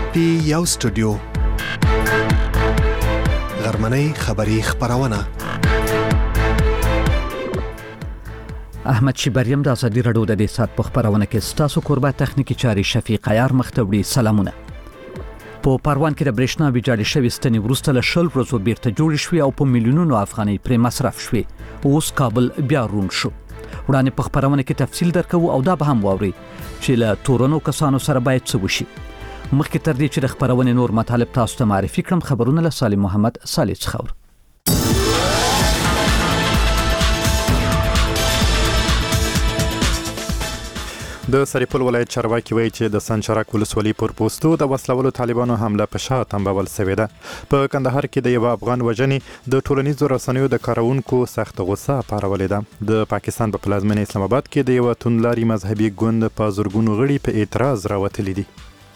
پی یو سټوډیو غرمنۍ خبری خبرونه احمد شیبریم د ازادي رادیو د دې سات په خبرونه کې ستاسو قربت تخنیکی چاري شفیق عیار مختوړي سلامونه. په پروان کې د برېښنا ویجاړې شوې ستنې وروسته له شل ورځو بیرته جوړې شوې او په میلیونونو افغانۍ پرې مصرف شوې. اوس کابل بیا روڼ شو. وړاندې په خبرونه کې تفصیل درکو او دا به هم واوري چې له تورنو کسانو سره باید څه وشي. مخکې تر دې چې د خبرونه نور مطالب تاسو ته معرفي کړم، خبرونه له سالم محمد صالح څخه. د سرپل ولایت چارواکي وایي چې د سنچرک ولسوالۍ پر پوسټو د وسلوالو طالبانو حمله په شا تنبول شوې ده. په کندهار کې د یو افغان وژنې د ټولنیزو رسنیو د کارونکو سخت غوسه پارولې ده. د پاکستان په پلازمینه اسلام آباد کې د یو توندلاري مذهبي ګوند په زورګونو غړي په اعتراض راوتلي دي.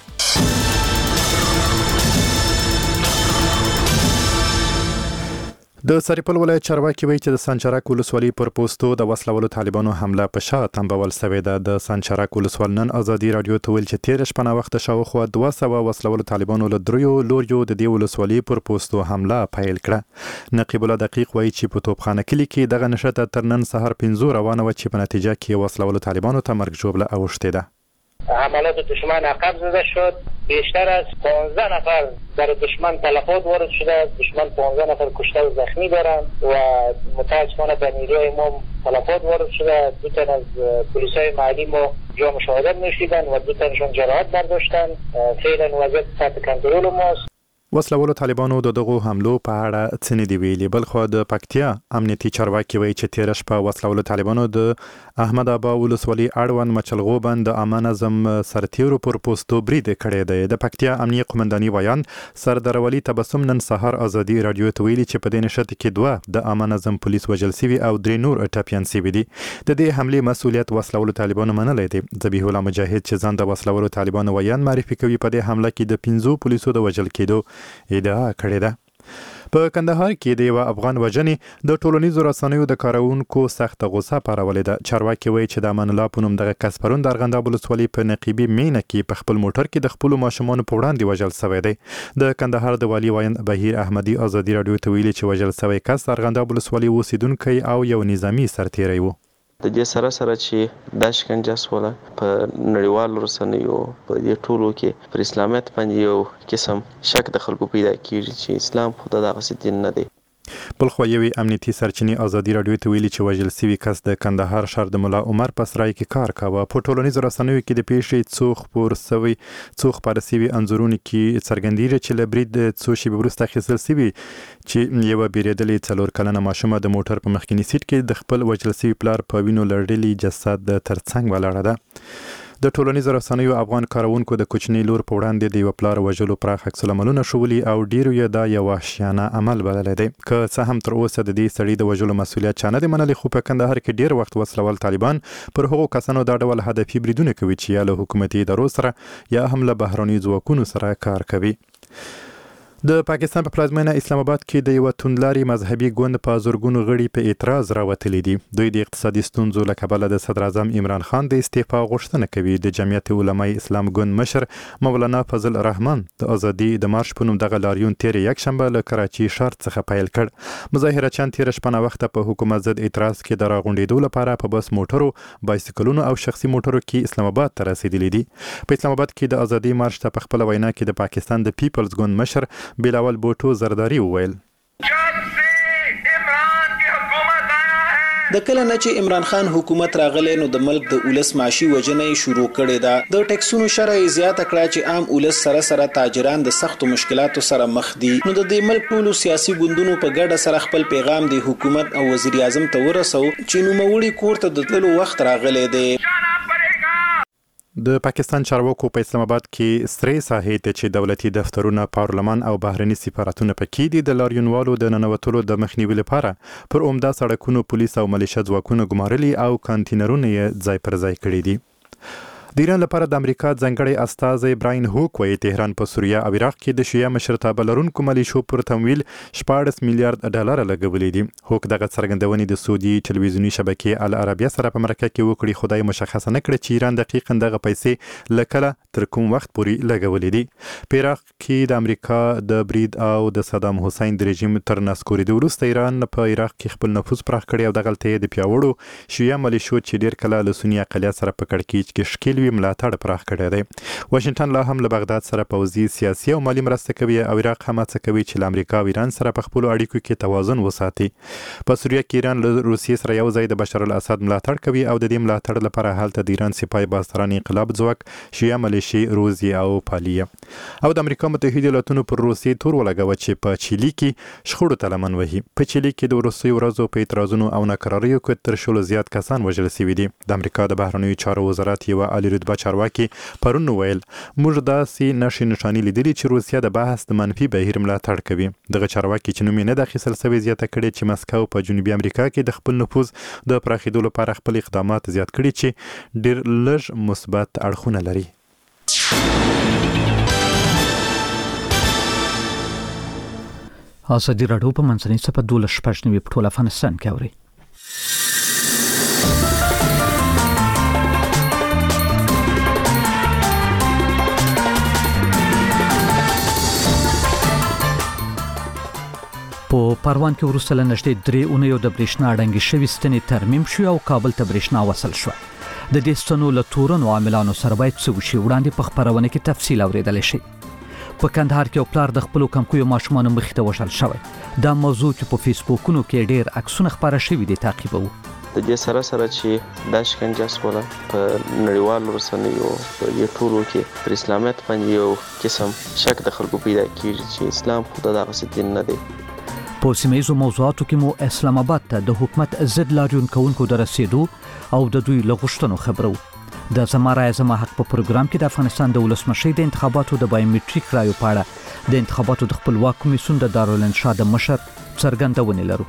د سرپل ولایت چارواکي وایي چې د سنچرک ولسوالۍ پر پوسټو د وسلوالو طالبانو حمله په شا تنبول شوې ده. د سنچرک ولسوال نن ازادي رادیو ته ویل چې تیر شپه وخت شاوخوا 200 وسلوالو طالبانو له دریو لوریو د دې ولسوالۍ پر پوسټو حمله پیل کړه. نقیب الله دقیق وایي چې په توپخانه کلی کې دغه نشته تر نن سهار 5 روانه و چې په نتیجه کې وسلوالو طالبانو ته مرګ ژوبله اوښتې ده. حملات دشمن عقب زده شد. بیشتر از 15 نفر در دشمن تلفات وارد شده. دشمن 15 نفر کشته و زخمی دارند و متاسفانه به نیروی ما تلفات وارد شده. 2 تن از پلیسای محلی ما جام شهادت نوشیدند و 2 تنشون جراحت برداشتند. فعلا وضعیت تحت کنترل ماست. وسلوالو طالبانو د دغو حملو په اړه څه نه دی ویلي. بلخو د پکتیا امنیتي چارواکي وایي چې تیر شپه وسلوالو طالبانو د احمد ابا ولسوالۍ اړوند مچلغوبند د امان اعظم سرتیرو پر پوسټو برید کړی دی. د پکتیا امنیه قومنداني ویان سردار ولی تبسم نن سهار ازادي رادیو ته ویلي چې په دې نشته کې 2 د امان اعظم پولیس وژل شوي او 3 نور ټپیان شوي دي. د دې حملې مسؤلیت وسلوالو طالبانو منلی دی. ذبیح الله مجاهد چې ځان د وسلوالو طالبانو ویان معرفي کوي په دې حمله کې د 15 پولیسو د وژل کېدو ادعا کړې ده. په کندهار کې د یو افغان وژنې د ټولنیزو رسنیو د کارونکو سخت غوسه پارولې ده. چارواکي وایي چې د امان الله په نوم دغه کس پرون د ارغنداب ولسوالۍ په نقیبي مینه کې په خپل موټر کې د خپل ماشومانو په وړاندې وژل شوی دی. د کندهار د والي وایند بهیر احمدي ازادي رادیو ته ویلي چې وژل شوی کس ارغنداب ولسوالۍ اوسیدونکی او یو نظامی سرتیری و. د دې سره چې د شکنجه سوله په نړیوالو رسنیو په دې ټولو کې پر اسلامیت باندې یو قسم شک د خلکو پیدا کیږي چې اسلام خو دغه دین نه دی. بلخو یوې امنیتي سرچینې ازادي رادیو ته ویلي چې وژل شوی کس د کندهار ښار د ملا عمر په سرای کې کار کاوه. په ټولنیزو رسنیو کې د پیښې څو خپاره شوي انځورونه کې څرګندېږي چې له برید څو شېبې وروسته اخیستل شوي چې یوه بیرېدلې 4 کلنه ماشومه د موټر په مخکیني سیټ کې د خپل وژل شوي پلار په وینو لړلي جسد ترڅنګ ولاړه ده. د ټولنیزو رسنیو افغان کارونکو د کوچني لور په وړاندې د یو پلار وژلو پراخ عکس العملونه شولي او ډیرو یې دا یو وحشیانه عمل بللی دی. که څه هم تر اوسه د دې سړي د وژلو مسؤلیت چا نه دی منلی، خو په کندهار کې ډیر وخت وسلوال طالبان پر هغو کسانو دا ډول هدفي بریدونه کوي چې یا له حکومتي ادارو سره یا هم له بهرنیو ځواکونو سره کار کوي. د پاکستان په پلازمینه اسلام آباد کې د یو توندلاري مذهبي ګوند په زورګونو غړي په اعتراض راوتلي دي. دوی د اقتصادي ستونزو له کبله د صدر اعظم عمران خان د استعفا غوښتنه کوي. د جمعیت علماء اسلام ګوند مشر مولانا فضل الرحمن د ازادي د مارش په نوم دغه لاریون تیر یکشنبه له کراچي ښار څخه پیل کړ. مظاهرچیان تیر شپه وخت په حکومت ضد اعتراض کې د راغونډېدو لپاره په بس موټرو، بایسکلونو او شخصي موټرو کې اسلام آباد ته رسیدلي دي. په اسلام آباد کې د ازادي مارش ته په خپل وینا کې د پاکستان د پیپلز ګوند مشر بلاول بوټو زرداری وویل: د کله نه چې عمران خان حکومت راغلی نو د ملک د اولس معاشي وجنه شروع کړې ده. د ټیکسونو شرع زیاته کړه چې عام اولس سره تاجران د سختو مشکلاتو سره مخ دي. نو د دې ملک ټولو سیاسي ګوندونو په ګډه سره خپل پیغام د حکومت او وزیر اعظم ته ورسو چې نوموړي کور ته د تللو وخت راغلی دی. د پاکستان چارواکو په اسلام آباد کې سرې ساحې ته چې دولتي دفترونه، پارلمان او بهرني سفارتونه پکې دي د لاریونوالو د ننوتلو د مخنیوي لپاره پر عمده سړکونو پولیس او ملیشه ځواکونه ګمارلي او کانتینرونه یې ځای پر ځای کړي دي. د ایران لپاره د امریکا ځانګړی استازی براین هوک وایي تهران په سوریه او عراق کې د شیعه مشرتابه لرونکو ملیشو پر تمویل 14 میلیارډ ډالر لګولي دي. هوک دغه څرګندونې د سعودي ټلویزیونی شبکې العربیه سره په مرکه کې وکړي. خدای مشخصه نه کړ چې ایران دقیقاً دغه پیسې لکله تر کوم وخت پورې لګولې دي. په عراق کې د امریکا د برید او د صدام حسین د رژیم تر نسکورېدو وروسته ایران په عراق کې خپل نفوذ پراخ کړی او دغلته د پیاوړو شیعه ملیشو چې ډېر کله له سني اقلیت سره په کړکېچ کې ښکیل وي ملاتړ پراخ کړی دی. واشنګټن لا هم له بغداد سره پوځي سیاسي او مالي مرسته کوي او عراق هم هڅه کوي چې له امریکا او ایران سره په خپلو اړیکو کې توازن وساتي. په سوریه کې ایران له روسیې سره یو ځای د بشار الاسد ملاتړ کوي او د دې ملاتړ لپاره هلته د ایران سپاه بازرګان انقلاب ځواک شیعه ملیشي روزي او پالیه او د امریکا متحده ایالاتونو پر روسیې تور ولګوه چې په چیلي کې شخړو ته لمن وهي. په چیلي کې د وروستیو ورځو په اعتراضونو او ناکراریو کې تر 100 زیات کسان وژل شوي دي. د امریکا د بهرنیو چارو وزارت یوه عالي رتبه چارواکي پرون ویل موږ داسې نښې نښانې لیدلي چې روسیه د بحث د منفي بهیر ملاتړ کوي. دغه چارواکي چې نوم یې نه ده اخیستل سوی زیاته کړې چې مسکو په جنوبي امریکا کې د خپل نفوذ د پراخېدو لپاره خپل اقدامات زیات کړي چې ډېر لږ مثبت اړخونه لري. ازادي راډیو په منځنۍ صفحه 12 په ټول افغانستان کې اوري. په پروان کې وروسته له نږدې 3 اونیو د برېښنا ډنګې شوي ستنې ترمیم شو او کابل ته برېښنا وصل شو. د دې ستنو له تورنو عاملانو سره باید څه وشي وړاندې په خپرونه کې تفصیل اورېدلی شي. په کندهار کې یو پلار د خپلو کمکویو ماشومانو مخې ته وژل شوی. دا موضوع چې په فیسبوکونو کې ډېر عکسونه خپاره شوي دي تعقیبوو. د دې سره چې دا شکنجه سوله په نړیوالو رسنیو په دې ټولو کې پر اسلامیت باندې یو قسم شک د خلکو پیدا کیږي چې اسلام خو دغسې دین نه دی. په سیمه‌ییزو موضوعاتو کې مو اسلام آباد ته د حکومت ضد لاریون کوونکو د رسېدو او د دوی له غوښتنو خبرو. د زما رایه زما حق په پروګرام کې د افغانستان د ولسمشر د انتخاباتو د بایومټریک رایو په اړه د انتخاباتو د خپلواک کمیسیون د دارالانشا د مشر څرګندونې لرو.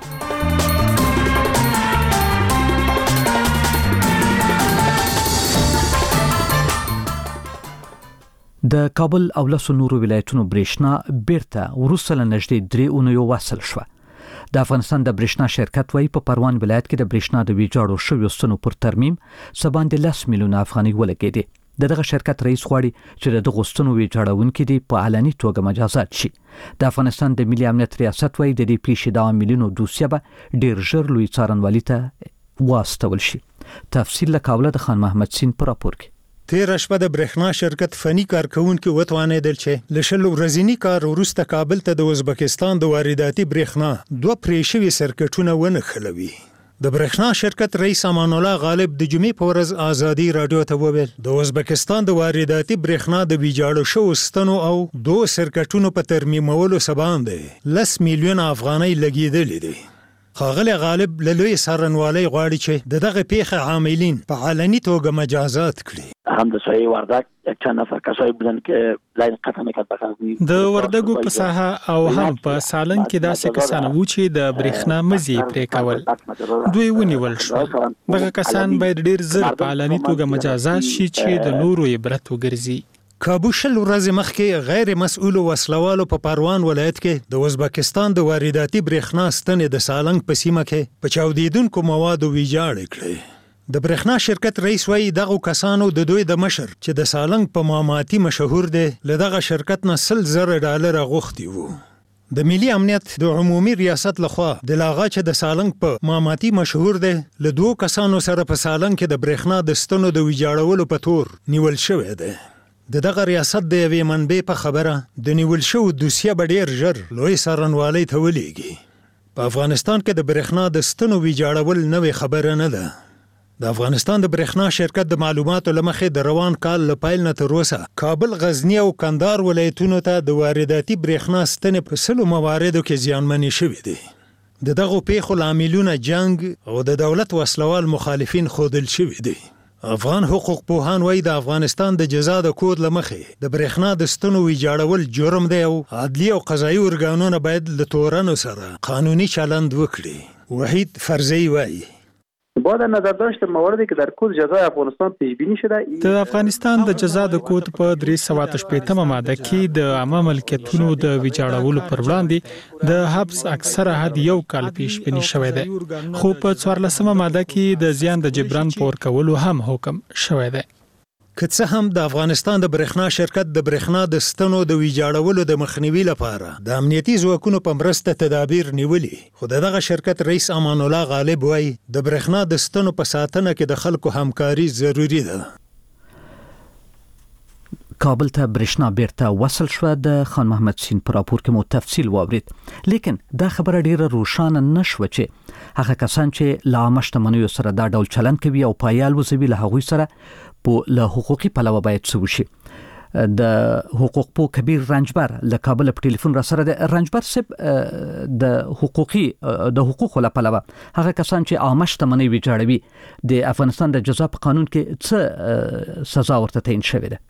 د کابل او لسو نورو ولایتونو برېښنا بیرته وروسته له نږدې 3 اونیو وصل شوه. د افغانستان د برېښنا شرکت وایي په پروان ولایت کې د برېښنا د ویجاړو شویو ستنو پر ترمیم څه باندې 10 میلیونه افغانۍ ولګېدې. دغه شرکت رئیس غواړي چې د دغو ستنو ویجاړونکي دي په علني توګه مجازات شي. د افغانستان د ملي امنیت ریاست وایي د دې پیښې د عاملینو دوسیه به ډېر ژر لوی څارنوالي ته واستول شي. تفصیل له کابله د خان محمد سین په راپور کې. تیر شپه د برېښنا شرکت فني کارکونکو وتوانېدل چې له شل ورځنی کار وروسته کابل ته د ازبکستان د وارداتي برېښنا 2 پرې شوي سرکټونه ونښلوي. د برېښنا شرکت رئیس امان الله غالب د جمعې په ورځ ازادي رادیو ته وویل د ازبکستان د وارداتي برېښنا د ویجاړو شوو ستنو او 2 سرکټونو په ترمیمولو سباندې 10 میلیونه افغانۍ لګېدلې دي. ښاغلی غالب له لوی څارنوالۍ غواړي چې دغه پیښه عاملین په علني توګه مجازات کړي. همداسای وردک یک چند نفر کسایی بودن که لاین قطع میکرد بخواه د وردګو په ساحه او هم په سالنګ کې داسې کسان وو چې د برېښنا مزي پرې کول. دوی ونیول شو. دغه کسان باید ډېر زر په علني توګه مجازات شي چې د نورو عبرت وګرځي. کابو شل ورځې مخکې غیر مسؤل وسلوالو په پروان ولایت کې د ازبکستان د وارداتي برېښنا ستنې د سالنګ په سیمه کې په چاودیدونکو موادو ویجاړې کړې. د برېښنا شرکت رئیس وایي دغه کسانو د دوی د مشر چې د سالنګ په ماماتي مشهور دی له دغه شرکت نه $100,000 غوښتي وو. د ملي امنیت د عمومي ریاست لخوا د لاغا چې د سالنګ په ماماتي مشهور دی له 2 کسانو سره په سالنګ کې د برېښنا د ستنو د ویجاړولو په تور نیول شوی دی. دغه ریاست د یوې منبع په خبره د نیول شوو دوسیه به ډېر ژر لوی څارنوالۍ ته ولېږي. په افغانستان کې د برېښنا د ستنو ویجاړول نوې خبره نه ده. د افغانستان د برېښنا شرکت د معلوماتو له مخې د روان کال له پیل نه تر اوسه کابل، غزني او کندهار ولایتونو ته د وارداتي برېښنا ستنې په 100 مواردو کې زیانمنې شوې دي. د دغو پیښو لاملونه جنگ او د دولت وسلوال مخالفین ښودل شوي دي. افغان حقوق پوهان وایي د افغانستان د جزا د کود له مخې د برېښنا د ستنو ویجاړول جرم دی او عدلي او قضایي ارګانونه باید له تورنو سره قانوني چلند وکړي. وحید فرزی وایي با در نظر داشت مواردی که در کد جزای افغانستان پیش بینی شده د افغانستان د جزا د کود په 318 ماده کې د عامه ملکیتونو د ویجاړولو پر وړاندې د حبس اکثره حد 1 کال پیش بینی شوی دی خو په 14 ماده کې د زیان د جبران پور کولو هم حکم شوی دی. که څه هم د افغانستان د برېښنا شرکت د برېښنا د ستنو د ویجاړولو د مخنیوي لپاره د امنیتي ځواکونو په مرسته تدابیر نیولي، خو دغه شرکت رئیس امان الله غالب وایي د برېښنا د ستنو په ساتنه کې د خلکو همکاري ضروری ده. کابل ته برېښنا بیرته وصل شو. د خان محمد سین پر راپور کې مو تفصیل واورید، لیکن دا خبره ډیره روښانه نشوه چې هغه کسان چې لا مشتمنیو سره دا ډول چلند کوي او پایال وزوي له هغوی سره په له حقوقي پلوه باید څه وشي. د حقوق پو کبیر رنجبر له کابل په ټلیفون را سره د رنجبر سب د حقوقو له پلوه هغه کسان چې عامه شتمنۍ ویجاړوي د افغانستان د جزا په قانون کې څه سزا ورته تعیین شوې ده؟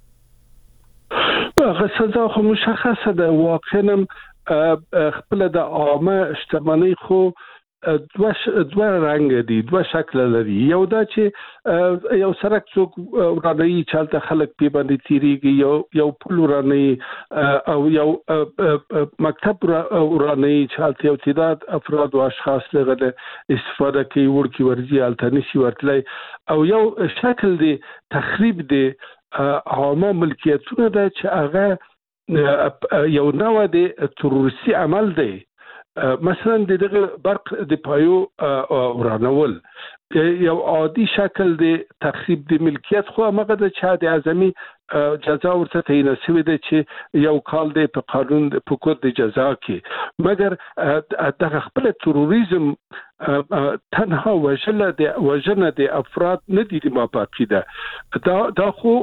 هغه سزا خو مشخصه ده، واقعا خپل د عامه شتمنۍ خو دوه رنګ دي، دوه شکل لري. یو دا چې یو سرک څوک ورانوي چالته خلک پی باندې تیریږي، یو پل ورانوي او یو مکتب ورانوي چالته یو تعداد افراد او اشخاص لغه استفاده کوي ورکی ورځي الټرنیشي ورتلای، او یو شکل دی تخریب دی عامه ملکیتونه ده چې هغه یو نوع دی تروریستي عمل دی. مثلا دغه برق د پایو ورانول یو عادي شکل دی تخریب د ملکیت، خو هغه د چا د اعظمي جزا ورته تعیین شوی دی چې یو کال دی په قانون په کود د جزا کې، مګر دغه خپل تروریزم تنها وژنه د افراد نه دي ما پاتې ده. دا خو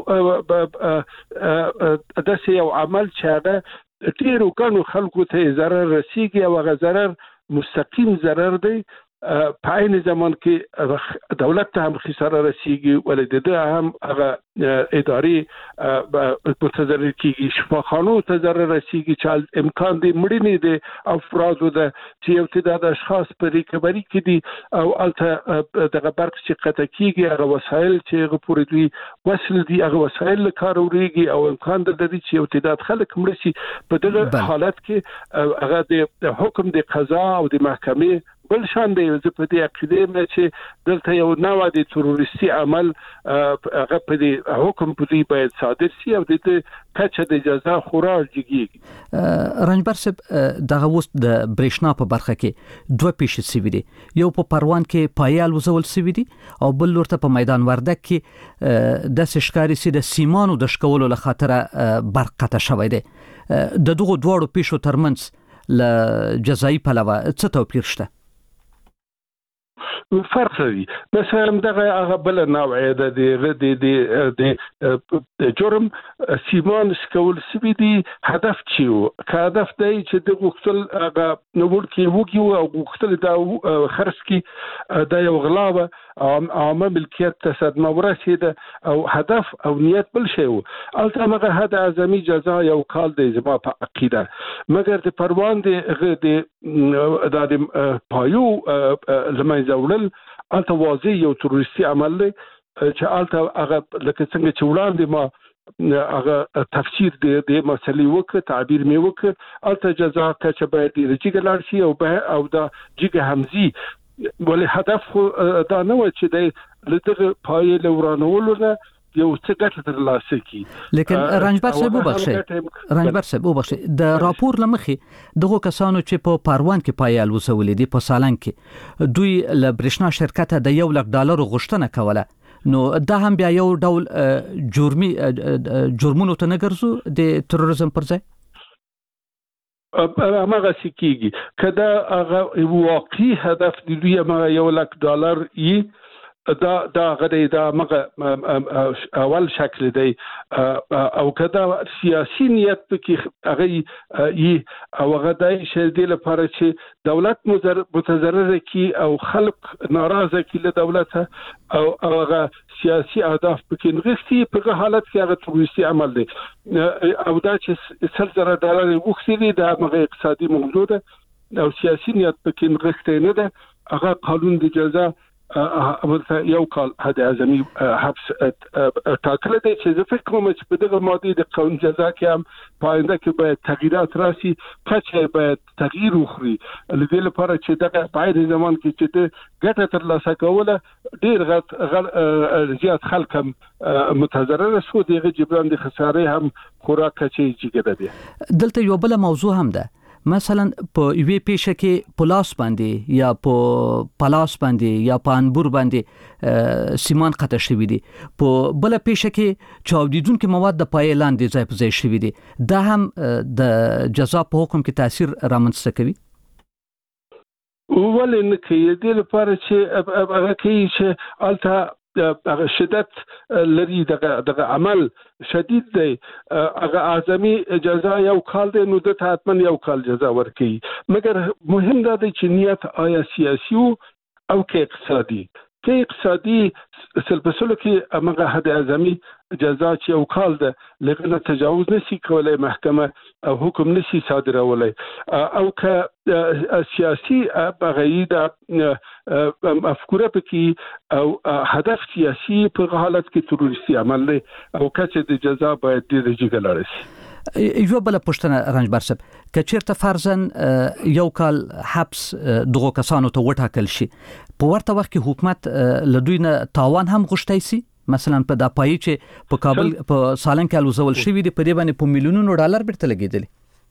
داسې یو عمل چې هغه ډیرو ګڼو خلکو ته ضرر رسیږي او هغه ضرر مستقیم ضرر دی، په عین زمان کې دولت ته هم خساره رسیږي، ولې د هم هغه اداري متضرر کیږي، شفاخانو ته ضرر رسیږي چې امکان دی مړینې د افرادو ده چې یو تعداد اشخاص په ریکوري کې دي او الته دغه برق چې قطع کیږي هغه وسایل چې هغه پورې دوی وصل دي هغه وسایل له کار وریږي او امکان ده چې یو تعداد خلک مړ شي. په دغه حالت کې هغه د حکم د قضا او د محکمې بل شان دی. زه په دې عقیده یم چې دلته یو نوع د تروریستي عمل هغه په دې حکم پدې باید صادر شي او د کچه د جزا خورا جګیږي. رنجبر صاحب دغه اوس د برېښنا په برخه کې دوه پیښې شوي دي، یو په پروان کې پایال وزول شوي دي او بل ورته په میدان وردګ کې د ښکاری سي د سیمانو د شکولو له خاطره برق قطع شوی دی. د دغه دوړو پیښو ترمنځ ل جزایي پلوه څه توپیر شته؟ فرق لري. مثلا دغه بل نوع د جرم سیمان سکول سوي دي، هدف چیو که هدف دی چې د غوښتل هغه نوور کې وګیو او غوښتل دا خرڅ کی دا یو غلاوه عامه ملکیت ته صدمه ورسېده او هدف او نیت بل شی و. البته هغه حد اعظمي جزا یو کال دی زما په عقیده، مګر د پروان د پایو لمنځه وړل البته واضح یو تروریستي عمل دی چې البته هغه لکه څنګه چې وړاندې ما هغه تفسیر د مسلې وکړ، تعبیر می وکړ، البته جزا چې باید رجیګ لاړ شي او دا جګ همزي ولې هدف دا نه و چې د لږه پای له ورانولو نه یو څه ګټه ترلاسه کی. لیکن رنجبر صاحب وبخښي د راپور لمخې دغه کسانو چې په پروان کې پایال وسولې دي په سالنګ کې دوی له برېښنا شرکت د $1,00,000 غوښتنه کوله، نو دا هم بیا یو ډول جرمونو ته نه ګرځو د تروریزم پر ځای؟ هغه سکیږي کدا هغه واقعي هدف د دوی $1,00,000 یي دا غړي دا مغه اول شکل دی او کدا سیاسي نیت پکې هغه یي او هغه دای شې د لپاره چې دولت متضرر کی او خلق ناراضه کی له دولت او هغه سیاسي اهداف پکې نغښتي په حالت کې هغه تروریستي عمل دی او دا چې $1,000 وښتي دا مغه اقتصادي موضوع ده او سیاسي نیت پکې نغښتي نه ده. هغه قانون د جزا ورته یو کال حد اعظمي حبس ټاکل دی چې زه فکر کوم چې په دغه ماده د قانون جزا کې هم پاینده کې باید تغییرات راسي کچې باید تغییر وخوري لدې لپاره چې دغه پای د زمان کې چې د ګټه ترلاسه کوله ډېر زیات خلک هم متضرر شو دغه جبران د خسارې هم خوراک کچې جګړه دی. دلته یو بل موضوع هم ده مثلا په یوې پیښه کې پلاس باندې یا په پلاس باندې یا په انبور باندې سیمان قطع شوی دي په بل پیښه کې چاودیدونکو مواد د پای لاندې ځای په ځای شوی دي دا هم د جزا په حکم کې تاثیر رامنځته کوي ولې نه کوي د لپاره چې هغه کوي چې الته شدت لري دغه عمل شدید دی هغه اعظمي جزا یو کال دی نو د حتما یو کال جزا ورکي مګر مهم دا دی چې نیت آیا سیاسي او کې اقتصادي سلبسلو کې امغه حد اعظمي جزا چې یو کال ده لکه تجاوز نشي کولای محکمه او حکم نشي صادرولای او که سیاسي بغیر افکار پکې او هدف سیاسي په حالت کې تروریستي عمل دی او کچې د جزا باید د جګړه شي. یو بل پښتنه رنجبر صاحب کچیرته فرضاً یو کال حبس دغه کسانو ته وټاکل شي په ورته وخت کې حکومت لدوی نه تاوان هم غوښتای شي مثلا په د پای چې په کابل په سالنګ کې الوزول شوی دی په دې باندې په میلیونونو ډالر بیرته لګیدل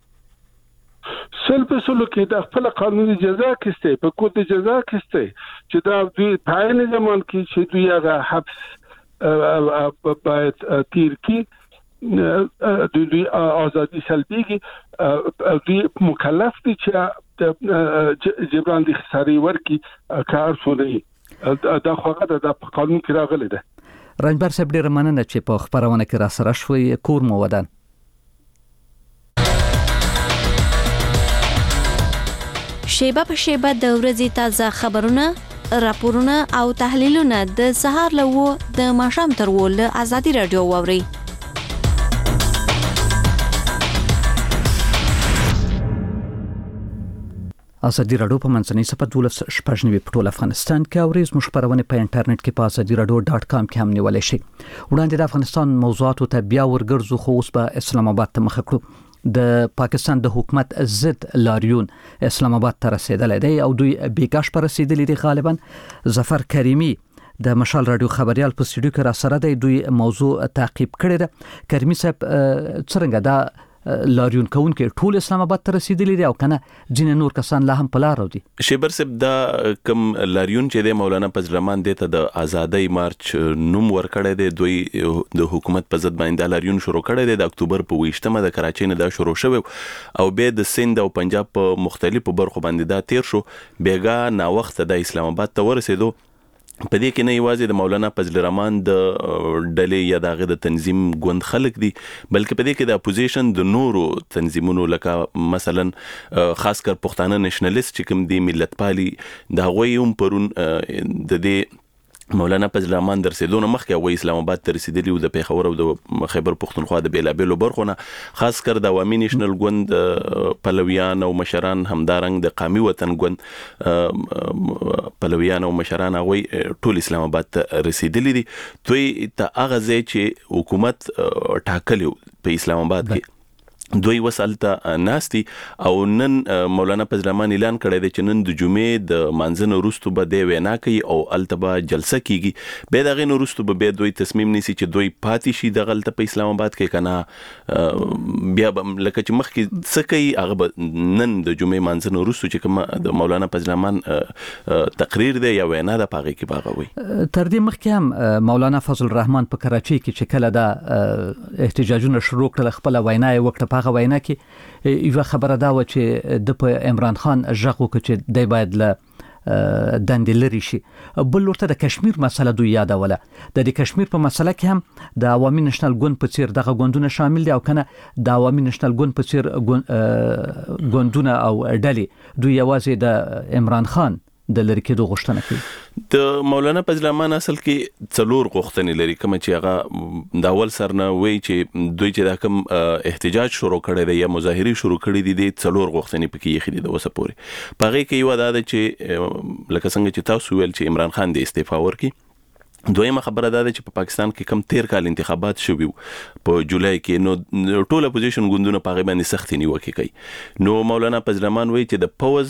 سلبسلو کې د خپل قانوني جزا کېسته په کوټ جزا کېسته چې دا دوی پاین زمان کې چې دوی هغه حبس باید تیر کی دوی آزادی سلبیږي دوی مکلف دي چې جبران د خسارې ورکی کار سولې دا خوغه د قانون کې راغلی ده. رنجبر صاحب ډیر مننه چې په خبرونه کې را سره شوي کور مو ودان. شیبه په شیبه د ورځې تازه خبرونه راپورونه او تحلیلونه د سهار له د ماښام تر ول ازادي رادیو ووري. ازادي رادیو په منځنۍ صفحه 12 په ټول افغانستان کې اوریز مو خبرونه په انټرنیټ کې په azadiradio.com کې هم نیولای شئ. وړاندې د افغانستان موضوعاتو ته بیا ورګرځو خو اوس به اسلام آباد ته مخ کړو. د پاکستان د حکومت ضد لاریون اسلام آباد ته رسیدلی دی او دوی بیګاش پر رسیدلی دي. غالبا ظفر کریمی د مشال رادیو خبريال په سټډیو کې را سره دی دوی موضوع تعقیب کړی ده. کریمی صاحب څنګه دا لاریون کونکي ټول اسلام آباد ته رسیدلی دي او کنه ځین نور کسان لا هم په لار دي؟ شیبر صاحب دا کم لاریون چې د مولانا فضل الرحمن د ته د ازادۍ مارچ نوم ورکړی دی دوی د حکومت په ضد باندې لاریون شروع کړی دی د اکتوبر په 20مه د کراچۍ نه دا شروع شوی او به د سند او پنجاب په مختلفو برخو باندې دا تیر شو بیګا نا وخت د اسلام آباد ته ورسېدو. په دې کې نه یوازې د مولانا فضل الرحمن د ډلې یا دغه د تنظیم ګوند خلک دي بلکې په دې کې د اپوزیشن د نورو تنظیمونو لکه مثلا خاص کر پښتانه نېشنلیست چې کوم دي ملت پالي دا غوي هم پرون د دې مولانا فضل الرحمن درسیدونه مخکې وای اسلام آباد ته رسیدلی او د پیښور او د خیبر پختونخوا د بیلابیلو برخونه خاص کر د عوامي نېشنل ګوند پلویان او مشران همدارنګ د قومي وطن ګوند پلویان او مشران وای ټول اسلام آباد ته رسیدلی دي. دوی ته هغه ځای چې حکومت ټاکلی په اسلام آباد کې دوی وسالته ناستي او نن مولانا فضل الرحمن اعلان کړی دی چې نن د جمعې د مانځنه وروسته به د وینا کوي او التبا جلسه کیږي به دغه وروسته به دوی تصمیم نیسي چې دوی پاتې شي د غلطه په اسلام آباد کې کنه بیا لکه چې مخکې څه کوي هغه نن د جمعې مانځنه وروسته چې کوم د مولانا فضل الرحمن تقریر دی یا وینا د پاغي کې باغوي. تر دې مخکې هم مولانا فضل الرحمن په کراچۍ کې چې کله دا احتجاجونه شروع کړل خپل وینا یې وکړه هغه وینا کې یو خبره دا و چې د عمران خان ژغو چې دی باید له دندې لري شي. بل ورته د کشمیر مسله دوی یادوله د کشمیر په مسله کې هم د عوامي نېشنل ګوند په څیر دغه ګوندونه شامل دي او کنه د عوامي نېشنل ګوند په څیر ګوندونه او ډلې دوی یوازې د عمران خان د لری کېدو غوښتنه کوي. د مولانا فضل الرحمن اصل کې څلور غوښتنې لري، کوم چې هغه د اول سر نه وایي چې دوی چې دا کوم احتجاج شروع کړی دی یا مظاهرې شروع کړي دي د څلور غوښتنې پکې یې خېدي د وسه پورې. په هغې کې یوه دا ده چې لکه څنګه چې تاسو ویل چې عمران خان د استعفا ورکړي. دویمه خبره دا ده چې په پاکستان کې کم 13 کال انتخابات شوي په جولای کې، نو ټول اپوزیشن ګوندونه په هغې باندې سختې نیوکې کوي. نو مولانا فضل الرحمن وایي چې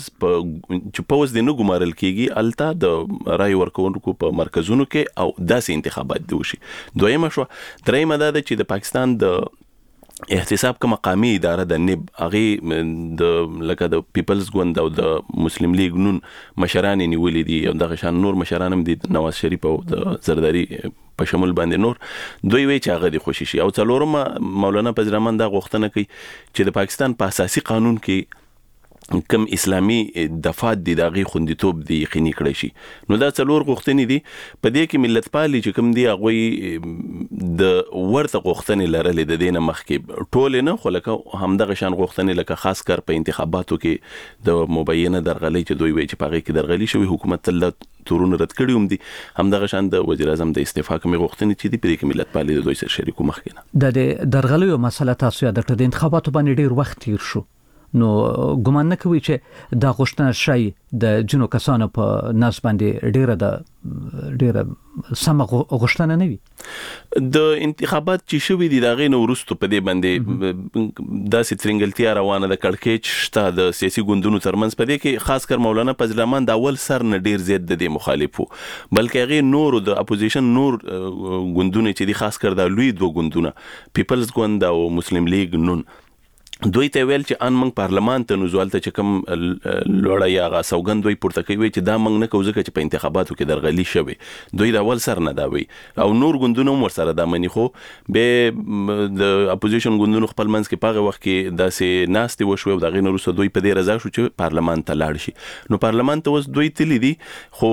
د پوز د نه ګمارل کېږي هلته د رای ورکوونکو په مرکزونو کې او داسې انتخابات دې وشي. دویمه شوه. دریمه دا ده چې د پاکستان د احتساب کومه قامي اداره د نب هغې د لکه د پیپلز ګوند او د مسلم لیگ نون مشران یې نیولي دي او دغه شان نور مشران هم دي، نواز شریف او د زرداری په شمول باندې نور، دوی وایي چې هغه دې خوشي شي. او څلورمه مولانا فضل الرحمن دا غوښتنه کوي چې د پاکستان په اساسي قانون کې کم اسلامي دفات دي د هغې خوندیتوب دي یقیني کړی شي. نو دا څلور غوښتنې دي. په دې کې ملت پالي چې کوم دي هغوی د ورته غوښتنې لرلې د دې نه مخکې ټولې نه، خو لکه همدغه شان غوښتنې لکه خاص کر په انتخاباتو کې د مبینه درغلۍ چې دوی وایي چې په هغې کې درغلي شوي، حکومت تل تورونه رد کړي هم دي. همدغه شان د وزیر اعظم د استعفا کومې غوښتنې چې دي په دې کې ملت پالي د دوی سره شریکو مخکې نه. د درغلیو مسله تاسو یاد کړه، د انتخاباتو باندې ډېر وخت تیر شو، نو ګمان نه کوي چې دا غوښتنه شي د جنو کسانو په ناس باندې ډیره سم غوښتنه نه وي. د انتخابات چې شوي دي د هغې نه وروستو په دې باندې داسې ترنګلتیا روانه ده، کړکېچ شته د سیاسي ګوندونو ترمنځ. په دې کې خاص کر مولانا فضل الرحمن د اول سر نه ډیر زیات د دې مخالف وو، بلکې هغې نورو د اپوزیشن نور ګوندونه چې دي، خاص کر دا لوی دوه ګوندونه پیپلز ګوند او مسلم لیگ نون، دوی ته ویل چې ان موږ پارلمان ته نوځو، هلته چې کوم لوړه یا هغه سوګند دوی پورته کوي چې دا موږ نه کوو ځکه چې په انتخاباتو کې درغلي شوې. دوی د اول سر نه دا وایي او نور ګوندونه هم ورسره دا مني. خو بیا د اپوزیشن ګوندونو خپل منځ کې په هغه وخت کې داسې ناستې وشوې او د هغې نه وروسته دوی په دې رضا شو چې پارلمان ته لاړ شي. نو پارلمان ته اوس دوی تللی دي، خو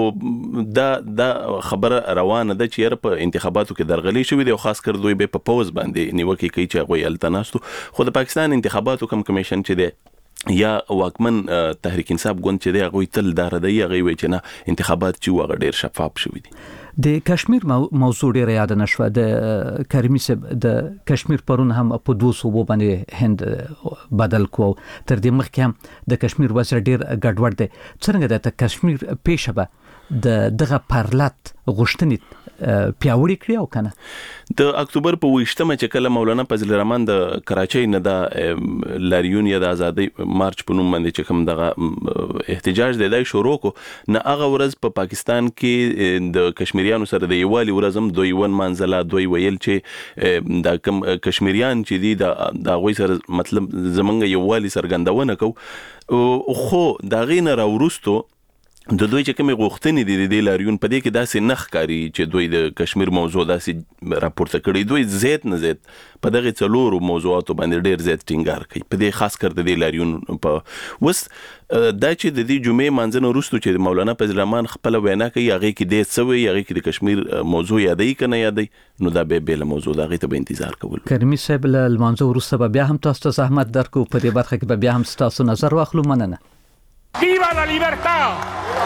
دا خبره روانه ده چې یاره په انتخاباتو کې درغلي شوې دي او خاص کر دوی بیا په پوز باندې نیوکې کوي چې هغوی هلته ناستو. خو د پاکستان انتخاباتو کم کمیشن چې دی یا واکمن تحریک انصاف ګوند چې دی هغوی تل دا ردوي، هغوی وایي چې نه انتخابات چې وو هغه ډېر شفاف شوي دي. د کشمیر موضوع ډیره یاد نه شوه. د کریمي صاحب د کشمیر پرون هم په 2 صوبو باندې هند بدل کو، تر دې مخکې هم د کشمیر وضع ډیر ګډوډ دی. څنګه د کشمیر پیښه به دغه پرلت غوښتنې پیاوړی کړی او کنه؟ د اکتوبر په 28مه چې کله مولانا فضل الرحمن د کراچۍ نه د لاریون یا د آزادۍ مارچ په نوم باندې چې کوم دغه احتجاج دی دا شروع کو، نه هغه ورځ په پاکستان کې د کشمیریانو سره د یووالي ورځ هم دوی ونمانځله. دوی ویل چې دا کوم کشمیریان چې دي د هغوی سره مطلب زمونږ یووالي څرګندونه کوو. خو د هغې نه راوروستو د دوی چې کومې غوښتنې دي د دې لاریون په دې کې داسې نه ښکاري چې دوی د کشمیر موضوع داسې راپورته کړي. دوی زیات نه زیات په دغې څلورو موضوعاتو باندې ډېر زیات ټینګار کوي په دې خاص کر د دې لاریون په اوس دا چې د دې جمعې مانځه نه وروستو چې مولانا فضل الرحمن خپله وینا کوي هغې کې دې څه وایي، هغې کې د کشمیر موضوع یادوي که نه یادوي، نو دا بیا بېله موضوع ده، هغې ته به انتظار کول. کریمي صاحب له لمانځه وروسته به بیا هم تاسو ته زحمت درکو، په دې برخه کې به بیا هم ستاسو نظر واخلو. مننه. Viva la libertad!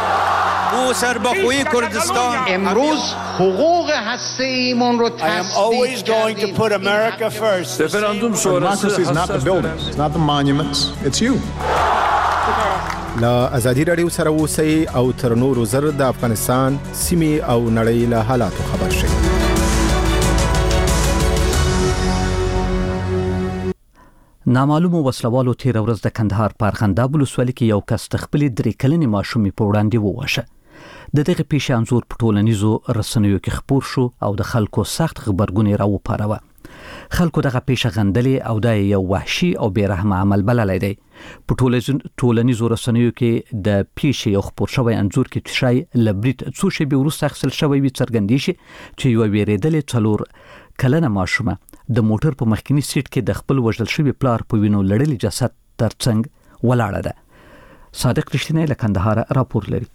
او سربخوی کردستان امروز حقوق هسته‌ایمون رو always going to put America first. Referendum sonrası Democracy is not the buildings, it's not the monuments, it's you. لا ازادي رادیو سره اوسئ او تر نورو زر د افغانستان سیمې او نړۍ له حالاتو خبر شئ. نامعلومو وسلوالو تیر ورځ د کندهار په ارغنداب ولسوالۍ کې یو کس د خپلې 3 کلنې ماشومې په وړاندې ووژه. د دغه پیښې انځور په ټولنیزو رسنیو کې خپور شو او د خلکو سخت غبرګون یې راوپاروه. خلکو دغه پیښه غندلې او دا یو وحشي او بیرحمه عمل بللی دی. په ټولنیزو رسنیو کې د پیښې یو خپور شوی انځور کې چې شاید له برید څو شېبې وروسته اخیستل شوی وي څرګندېږي چې یوه ویرېدلې 4 کلنه ماشومه د موټر په مخکینی سیټ کې د خپل وژل شوي پلار په وینو لړلي جسد ترڅنګ ولاړه ده. صادق رښتینی له کندهار راپور لري.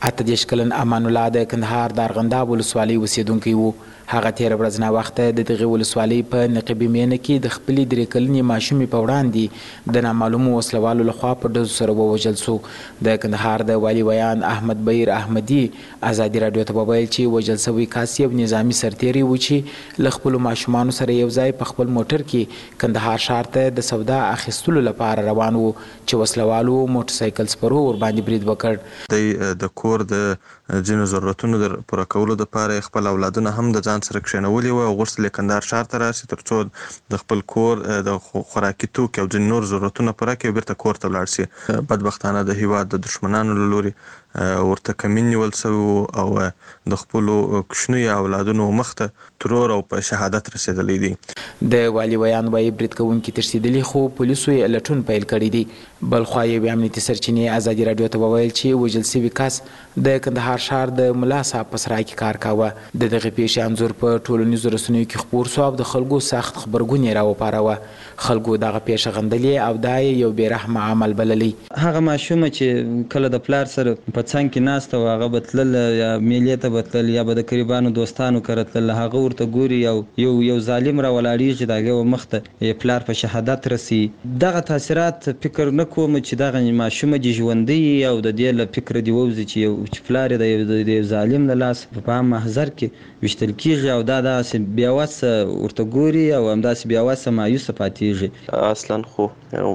28 کلن امان الله د کندهار د ارغنداب ولسوالۍ اوسیدونکی وو. هغه تیر ورځ نه وخت د دغه ولسوالۍ په نقيبي مینه کې د خپل 3 کلنې ماشومې په وړاندې د نامعلومو وسلوالو لخوا په ډزو سره ووژل شو. د کندهار د والي ویان احمد بهیر احمدي ازادي رادیو ته وویل چې وژل شوی کس یو نظامی سرتیری و چې له خپلو ماشومانو سره یو ځای په خپل موټر کې کندهار ښار ته د سودا اخیستلو لپاره روان و چې وسلوالو موټرسایکل سپرو ور باندې برید وکړ. د کور د جنو ضرورتونو د پوره کولو لپاره خپل اولادونه هم د ځان سره کښینولي وو او غوښتل کندهار ښار ته راشي ترڅو د خپل کور د خوراکي توکو او د نور ضرورتونو پوره کړي او بیرته کور ته ولاړ شي. بدبختانه د هیواد د دشمنانو له لوري ورته کمین نیول شوی او د خپلو کوچنیو اولادونو مخته ترور او په شهادت رسېدلی دي. د والي ویان وايي برید کوونکي ترسیدلي خو پولیسو یې لټون پیل کړی دی. بل خوا یې امنیتي سرچینې ازادي رادیو ته وویل چې وژل شوي کس د کندهار ښار د ملا صاحب په سرای کې کار کاوه. د دغې پیښې انځور په ټولنیزو رسنیو کې خپور شو او د خلکو سخت خبرګون یې راوپاروه. خلکو دغه پیښه غندلې او دا یې یو بېرحمه عمل بللی. هغه ماشومه چې کله د پلار سره په څنګ کې ناسته و هغه به تلل یا میلې ته به تلل یا به د قریبانو دوستانو کره تلل، هغه ورته ګوري یو ظالم را ولاړېږي د هغې مخته پلار په شهادت رسي. دغه تاثیرات فکر نه کوم چې دغه ماشومه دې ژوندی او د دې له فکره دې ووځي چې پلار یې د ظالم له لاسه په عام محضر کې ویشتل کېږي او دا داسې بېوسه ورته ګوري او همداسې بېوسه مایوسه پاتېږي. اصلا خو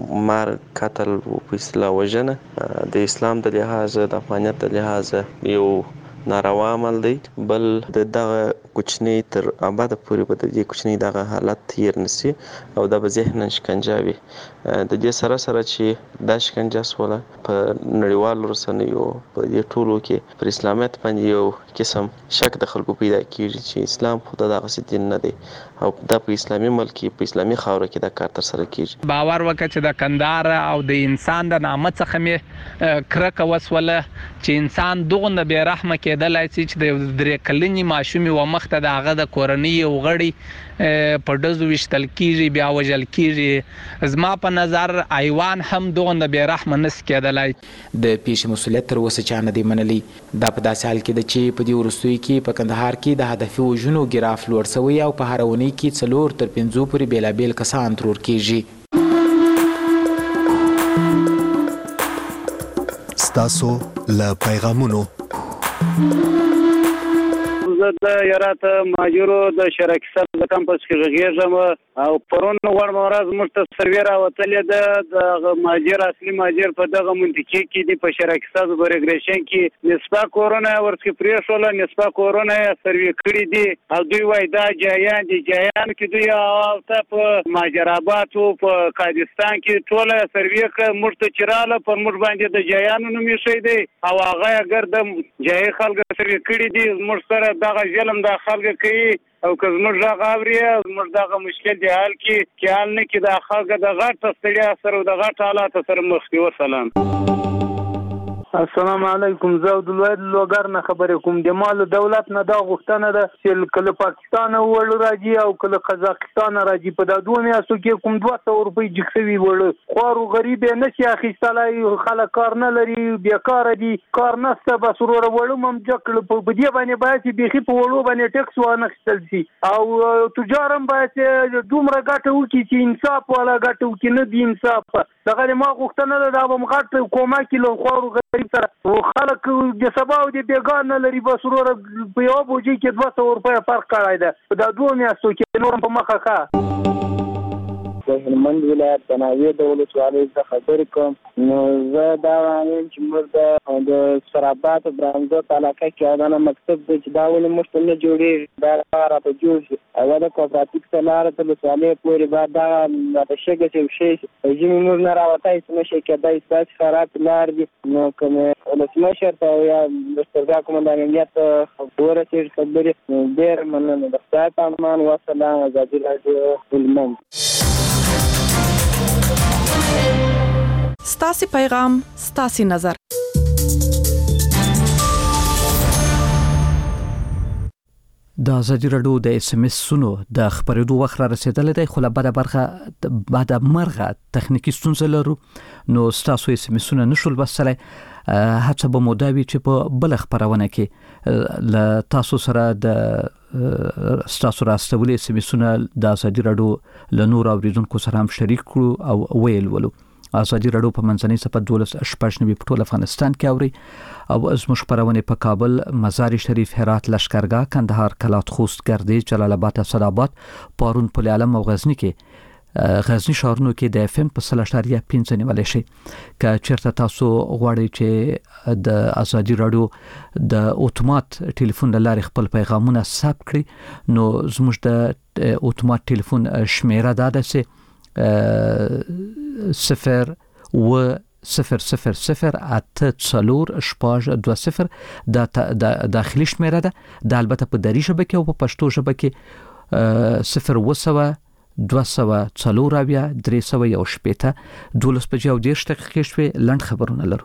مرګ، قتل په اصطلاح وژنه د اسلام د لحاظه د افغانیت د لحاظه یو ناروا عمل دی. بل د دغه کوچنی تر ابده پورې به د دې کوچنی دغه حالت تیر نسی او دا به ذهناً شکنجه وي. د دې سره سره چې دا شکنجه سوله په نړیوالو رسنیو په دې ټولو کې پر اسلامیت باندې یو قسم شک د خلکو پیدا کیږي چې اسلام خو دغه دین نه دی او دا په اسلامي ملک کې په اسلامي خاوره کې دا کار تر سره کیږي. باور وکړه چې د کندهار او د انسان د نامه څخه مې کرکه وسوله چې انسان دغه بې رحمه کېدلی شي چې د 3 کلنې ماشومې و مخته د هغه د کورنۍ یو غړي په ډزو ویشتل کیږي بیا وژل کیږي. زما په نظر ایوان هم دغه بې رحمه نس کېدلی. د پیښې مسؤلیت تر اوسه چا نه دی منلی. دا په داسې حال کې ده چې په دې وروستیو کې په کندهار کې د هدفي وژنو ګراف لوړ شوی او په هره اونۍ کې 4 تر 5 پورې بېلابېل کسان ترور کیږي. ستاسو له پیغامونو زه د هرات مهاجرو د شرکسر د کمپس کې غږېږم او پرون غوړ مرز موږ ته سروې راوتلې ده د مهاجر اصلي مهاجر په دغه منطقې کې دي په شرکسر برګریشن کې نسبه کورونه ورڅخه پرېښوله نسبه کورونه سروې کړي دي او دوی وایي دا جایان دي. جایان کې دوی ته په مهاجرآباد او په کادستان کې ټوله سروې کړه موږ ته چې راله پر موږ باندې د جایانو نوم ایښی دی او هغه اگر د جایي خلک سروې کړي دي موږ سره دغه ظلم د خلک کوي او که زموږ دغه اوري زموږ دغه مشکل دی حل کې حل نه کې د خلک د غټ ستړیا سره او د غټ حالات سره مخ کې. وسلام. السلام علیکم. زه عبدالواحد لوګر نه خبرې کوم. د مال دولت نه دا غوښتنه ده چې کله پاکستان وړ راځي او کله قزاقستان راځي په دا دوه میاشتو کې کوم 200 روپۍ جکسوي وړ خو غریب نه شي اخیستلای خلک کار نه لري بیکاره دي کار نشته بس ورور وړم هم جکل په دې باندې باید بيخي په وړو باندې ټیکس وانه خستل شي او تجارم باید دومره ګټه وکړي چې انصاف ولا ګټه وکړي نه دی انصاف. دغه ما غوښتنه ده دا به مغټ کومه کیلو خور سره خلک د سبا او د بیګار نه لري بس ورور په یو بوجي کې 200 روپۍ فرق کړای ده په دا 2 میاشتو کې نور په مخه ښه. د هلمند ولایت د ناوې د ولسوالۍ څخه خبرې کوم. نو زه دا وایم چې موږ د سرابات او برانزوت علاقه کې دا مکتب دی چې دا ولې موږ ته نه جوړېږي دا راته جوړ شي او د کوپراتیف ته لاره ته ولسوالۍ پورې بعد دا د شګه چې شي ژمې موږ نه راوتای چې نشي کېدای ستاسې خراب لار دي. نو کوم ولسمشر ته یا د سترګا قومندان امنیت ورسېږي خبرې ډېر مننه. د خدای په امان. وسلام. ازادي راډیو هلمند. ستاسو پیغام ستاسو نظر. د ازادي رادیو د اس ام اس سونو د خبرېدو وخت را رسیدلی دی خو له بده برخه بعد مرغه تخنیکی ستونزه لرو نو ستاسو اس ام اس سونه نشول بسلی هڅه به موداوي چې په بل خبرونه کې ل تاسو سره د تاسو راستولې سمیسونه د ازادي رادیو له نور اوریدونکو سره هم شریک کړو او ویل ولو. ازادي رادیو په منځنۍ صفه 12 په ټول افغانستان کې اوري او زموږ خبرونه په کابل، مزار شریف، هرات، لشکرګاه، کندهار، کلات خوست، ګردیز، جلال آباد، اسداباد، پارون، پل علم او غزنی شهرونو کې د FM په 3.5 نیولې شي. که چیرته تاسو غواړئ چې د ازادي رادیو د اتومات ټلیفون لارې خپل پیغامونه ثبت کړئ نو زموږ د اتومات ټلیفون شمیره ده 0000840 د داخلي شمیره ده. د البته په دری ژبه کې او په پښتو ژبه کې 0 240 318 12 بجې او 10 دقیقې شوي. لنډ خبرونه لرو.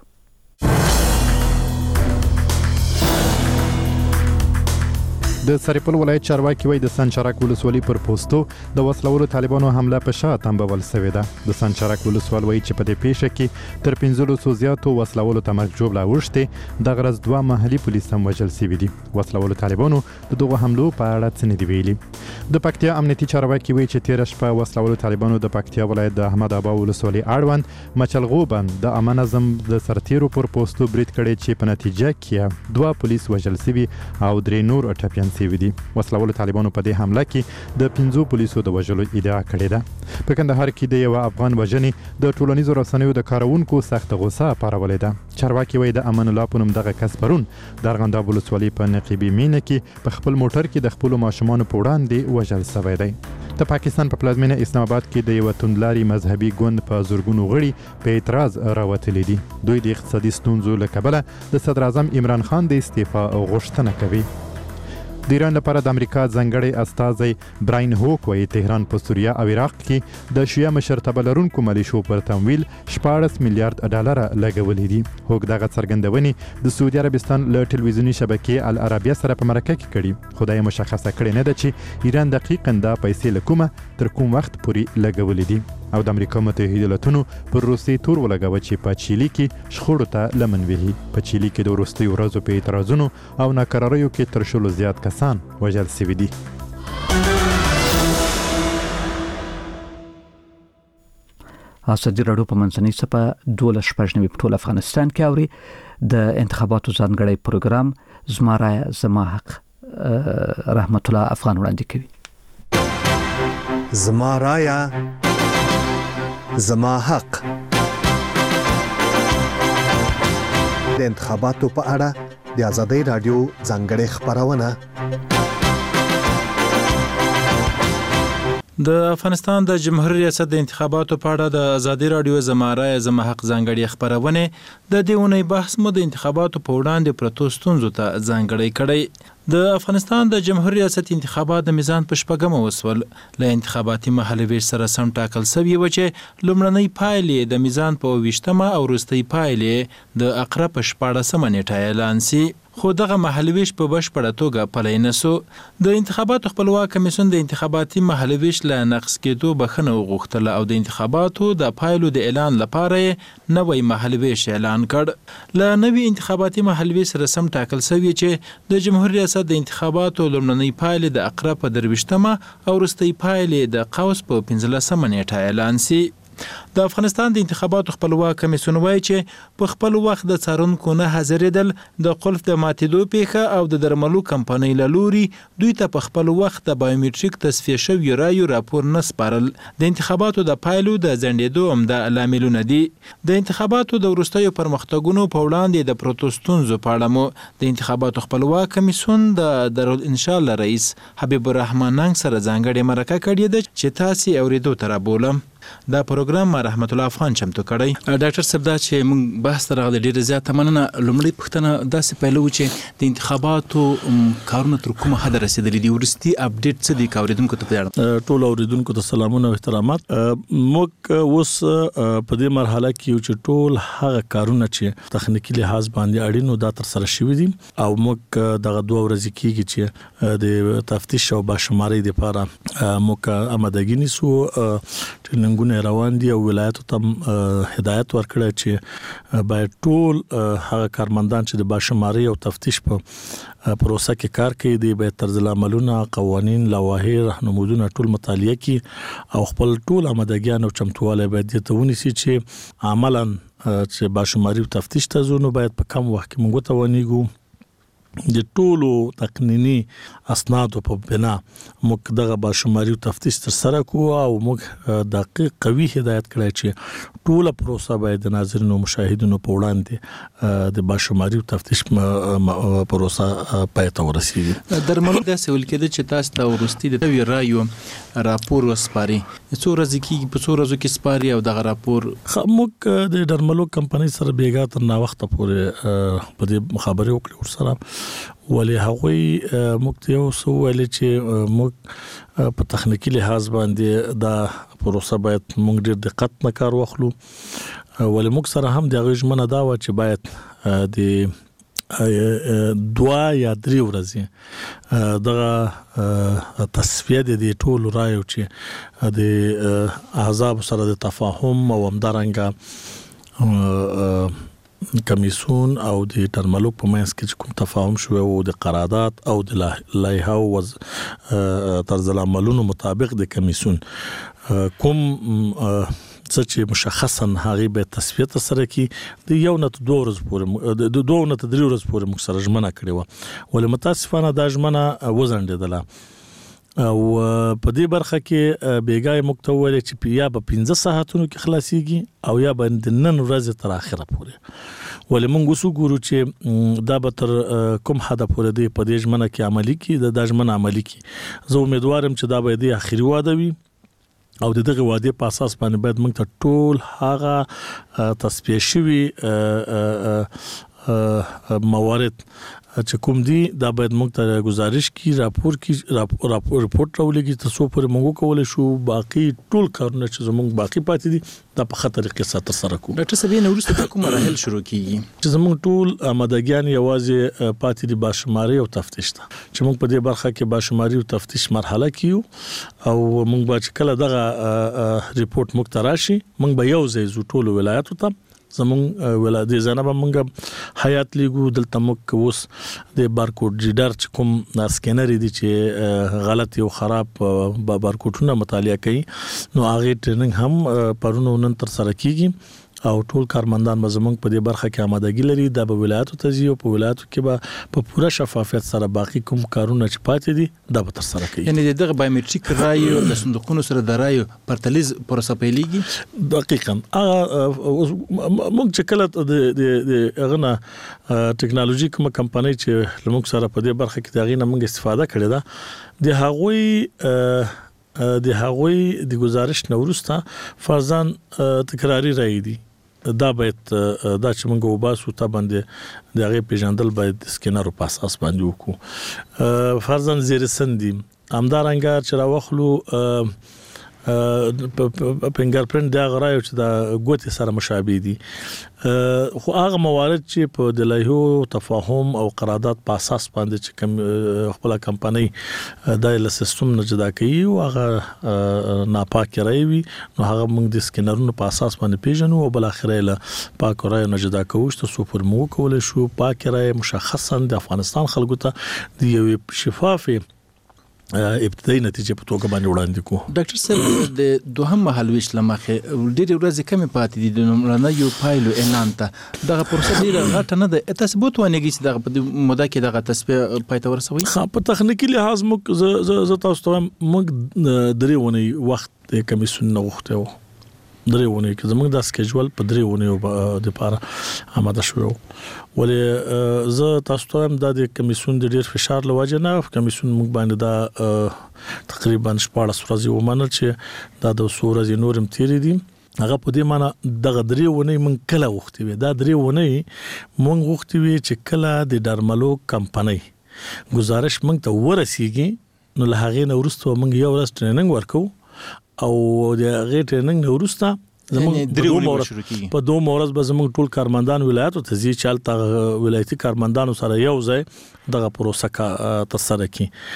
د سرپل ولایت چارواکي وایي د سنچرک ولسوالۍ پر پوسټو د وسلوالو طالبانو حمله په شا تنبول شوې ده. د سنچرک ولسوالۍ وایي چې په دې پیښه کې تر 15 زیاتو وسلوالو ته مرګ ژوبله اوښتې. د غرض 2 محلي پولیس هم وژل شوي دي. وسلوالو طالبانو د دغو حملو په اړه څه نه دي ویلي. د پکتیا امنیتي چارواکي وایي چې تیر شپه وسلوالو طالبانو د پکتیا ولایت د احمد ابا ولسوالۍ اړوند مچلغوبن د امن نظم د سرتیرو پر پوسټو برید کړي چې په نتیجه کې 2 پولیس وژل شوي او 3 نور ټپیان شوي دي. وسلوالو طالبانو په دې حمله کې د 15 پولیسو د وژلو ادعا کړې ده. په کندهار کې د یو افغان وژنې د ټولنیزو رسنیو د کارونکو سخت غوسه پارولې ده. چارواکي وایي د امان الله په نوم دغه کس پرون د ارغنداب ولسوالۍ په نقیبي مینه کې په خپل موټر کې د خپل ماشومانو په وړاندې وژل شوی دی. د پاکستان په پلازمینه اسلام آباد کې د یو توندلاري مذهبي ګوند په زورګونو غړي په اعتراض راوتلي دي. دوی د اقتصادي ستونزو له کبله د صدر اعظم عمران خان د استعفا غوښتنه کوي. د ایران لپاره د امریکا ځانګړی استازی براین هوک وایي تهران په سوریه او عراق کې د شیعه مشرتابه لرونکو ملیشو پر تمویل 14 میلیارډ ډالر لګولي دي. هوک دغه څرګندونې د سعودي عربستان له ټلویزیوني شبکې العربیه سره په مرکه کې کړي. خدای مشخصه کړې نه ده چې ایران دقیقاً دا پیسې له کومه تر کوم وخت پورې لګولي دي. او د امریکا متحده ایالاتونو پر روسي تور ولګاوه چې په چيلي کې شخړو ته لمن وهي. په چيلي کې د وروستي ورځو په اعتراضونو او ناکراریو کې تر شلو زیات کسان وژل شوي دي. ازادي رادیو په منځنۍ صفه 12 په ټول افغانستان کې اوري. د انتخاباتو ځانګړی پروګرام زما رایه زما حق رحمت الله افغان وړاندې کوي. زما رایه زما حق د انتخاباتو په اړه د ازادي رادیو ځانګړی خبرونه. د افغانستان د جمهوریت ریاست د انتخاباتو په اړه د ازادي رادیو زما رایه زما حق ځانګړي خبرونه د دې اونۍ بحث مو د انتخاباتو په وړاندې پرتو ستونزو ته ځانګړي کړی. د افغانستان د جمهوریت ریاست انتخابات د میزان په شپږمه وسول. له انتخاباتي محلویش سره سم ټاکل شوی و چې لومړنۍ پایلې د میزان په 20مه او وروستۍ پایلې د اقرب په 14مه نیټه اعلان شي. خو دغه محلویش په بشپړه توګه پلی نه سو. د انتخاباتو خپلواک کمیسیون د انتخاباتي محلویش له نقض کېدو بخښنه وغوښتله او د انتخاباتو د پایلو د اعلان لپاره نوی محلویش اعلان کړ. له نوي انتخاباتي محلویش سره سم ټاکل شوی چې د جمهوریت ریاست د انتخاباتو لومړنۍ پایلې د اقرب په 23مه او وروستۍ پایلې د قوس په 15مه نیټه اعلان شي. د افغانستان د انتخاباتو خپلواک کمیسیون وایي چې په خپل وخت د څارونکو نه حاضرېدل د قلف د ماتېدو پیښه او د درملو کمپنۍ له لوري دوی ته په خپل وخت د بایومټریک تصفیه شوي رایو راپور نه سپارل د انتخاباتو د پایلو د ځنډېدو عمده لاملونه دي. د انتخاباتو د وروستیو پرمختګونو په وړاندې د پروتو ستونزو په اړه مو د انتخاباتو خپلواک کمیسیون د دارالانشاء رئیس حبیب الرحمن ننګ سره ځانګړې مرکه کړې ده چې تاسو اوریدو ته رابولم. دا پروګرام رحمت الله افغان چمتو کړی. ډاکټر سردا چې موږ بحث راغلی ډیره زیاته مننه. لومړی پوښتنه داسې پیلو چې د انتخاباتو کارونه تر کومه حد رسیدلي دي؟ ورستي اپډیټ څه دي اوریدونکو ته پیغام؟ ټول اوریدونکو ته سلامونه او احترامات. موږ اوس په دې مرحله کې چې ټول هغه کارونه چې تخنیکی لحاظ باندې اړین او دا تر سره شوي دي او موږ دغه 2 ورځې کېږي چې د تفتیش او باشمارۍ لپاره موږ آمادګي نیسو. جنگونه روان دي او ولایتو ته هدایت ورکړه چې باید ټول هغه کارمندان چې د باشماري او تفتیش په پروسه کې کار کوي دي به طرز العملونه قوانين لوایح راهنمودونه ټول مطالعه کړي او خپل ټول آمادګیان او چمتواله باید ته ونیسي چې عملاً چې باشماري او تفتیش ته زونو باید په کم وخت کې موږ ته ونیګو د ټولو تقنینی اسناد په بنا موږ دغه باشماري او تفتیش تر سره کوو او موږ دقیق قوي هدایت کړی چې ټوله پروسه باید د ناظرینو مشاهدینو په وړاندې د باشماري او تفتیش پروسه پای ته ورسیږي. درملو د سوال کېده چې تاسو ته ورستي د رایو راپور وسپاري څو ورځې کې په څو ورځو کې سپاري او دغه راپور موږ د درملو کمپنۍ سره بیګا تر نا وخت پورې په دې مخابره وکړو سره ولې هغوی موږ یو څه ویل چې موږ په تخنیکی لحاظ باندې دا پروسه باید موږ ډېر دقت نه کار واخلو ولې موږ سره هم د غوښمنه دا و چې باید د 2 یا 3 ورځې دغه تصفیه د ټولو رایو چې د احزاب سره د تفاهم او همدارنګه کمیسون او د درملو په منځ کې کوم تفاهم شو او د قرارداد او د لایحه او طرز العملونو مطابق د کمیسون کوم چې مشخصا هغه به تصفیه سره کې د یو نه 2 ورځې پورې د 2 نه 3 ورځې پورې موږ سره ژمنه کړې و ولې متاسفانه دا ژمنه وزندله او په دې برخه کې بیګای مکتوله چې یا په 15 ساعتونو کې خلاصيږي او یا به د نن ورځې تر اخره پورې ولې موږ وسو ګورو چې دا به تر کوم حد پورې دی په دې ژمنه کې عملی کې د ژمنه عملی کې زه امیدوارم چې دا به د اخري واده وي او دغه واده په اساس باندې باید موږ ته ټول هغه تصفیه شوی موارد چې کوم دي دا باید موږ ته گزارش کی راپورټ راولېږي تاسو پر موږ کولای شو باقي ټول کارونه چې زموږ باقي پاتې دي دا په خطر کې سره کوو. ډاکټر سبین ورسته کوم مراحل شروع کیږي چې زموږ ټول آمادګیان یوازې پاتې دي باشماري او تفتیش ته چې موږ په دې برخه کې باشماري او تفتیش مرحله کیو او موږ به چې کله دغه ریپورت موږ ته راشي موږ به یو ځای زو ټول ولایتو ته زمون ولادي زنه موږ حیات لیګو دلته موږ اوس د بارکوډ ریډر چې کوم سکینر دي چې غلط او خراب بارکوډونه مطالعه کوي نو هغه ټریننګ هم پرونو نن تر سره کیږي او ټول کارمندان مزمن په دې برخه کې آمادګي لري د ولایتو تزي او په ولایتو کې به په پوره شفافیت سره باقي کوم کارونه چې پاتې دي دا به تر سره کوي. یعنی دغه بایومټریک رایو د صندوقونو سره د رایو پرتلیز پروسه پیلېږي. دقیقاً موږ چې کله د غنه ټکنالوژي کوم کمپنۍ چې موږ سره په دې برخه کې دا غینه موږ استفاده کړې ده د هغوی د گزارش نورسته فرضاً تکراری رای دي دا باید دا چې موږ وباسو ته باندې د هغه پیژندل باید سکینر په اساس باندې وکړو فرضاً زیرسندي همدارنګه چې راوخلو فنګرپرینټ دا غرايو چې دا ګوتې سره مشابه دي خو هغه موارد چې په دلایو تفاهم او قرارداد په اساس باندې چې کوم خپل کمپنۍ د سیستم نه جدا کوي او هغه ناپاک راوي نو هغه موږ د سکینرونو په اساس باندې پیژنو او بل اخره له پاک راي نه جدا کوو چې سوپر مو کول شو پاک راي مشخصا د افغانستان خلکو ته د یو شفافه ابتدایي نتیجه په توګه باندې وړاندې کو. ډاکټر صاحب د دوهم مهالويش لمخه ډېر ورځې کم پاتې دي د نمرانه یو پایلو اعلان ته دغه پروسه ډیره غټه نه ده تثبوت ونهږي چې دغه په موده کې دغه تصفیه پای ته ورسوي. په تخنیکی لحاظ موږ تاسو ته موږ درې ونې وخت د کمیسیون نه غوښتو درې ونې کې زموږ د سکیجول په درې ونې د لپاره آماده شو ولې زه تاسو ته د کمیسیون د ډیر فشار لوجه نه کمیسیون موږ باندې دا تقریبا 14 ورځې ومنل چې دا د ورځې نورم تیری دي هغه په دې معنی دغه درې ونې من کله وختي وي دا درې ونې مونږ وختي وي چې کله د درملو کمپنۍ گزارش مونږ ته ورسیږي نو له هغه نه ورسته مونږ یو ورځ ټریننګ ورکو او د هغه ټریننګ نه ورسته زموږ په 2 مورز به زموږ ټول کارمندان ولایتو ته ځي چالت ولایتي کارمندانو سره یو ځای دغه پروسه تر سره کی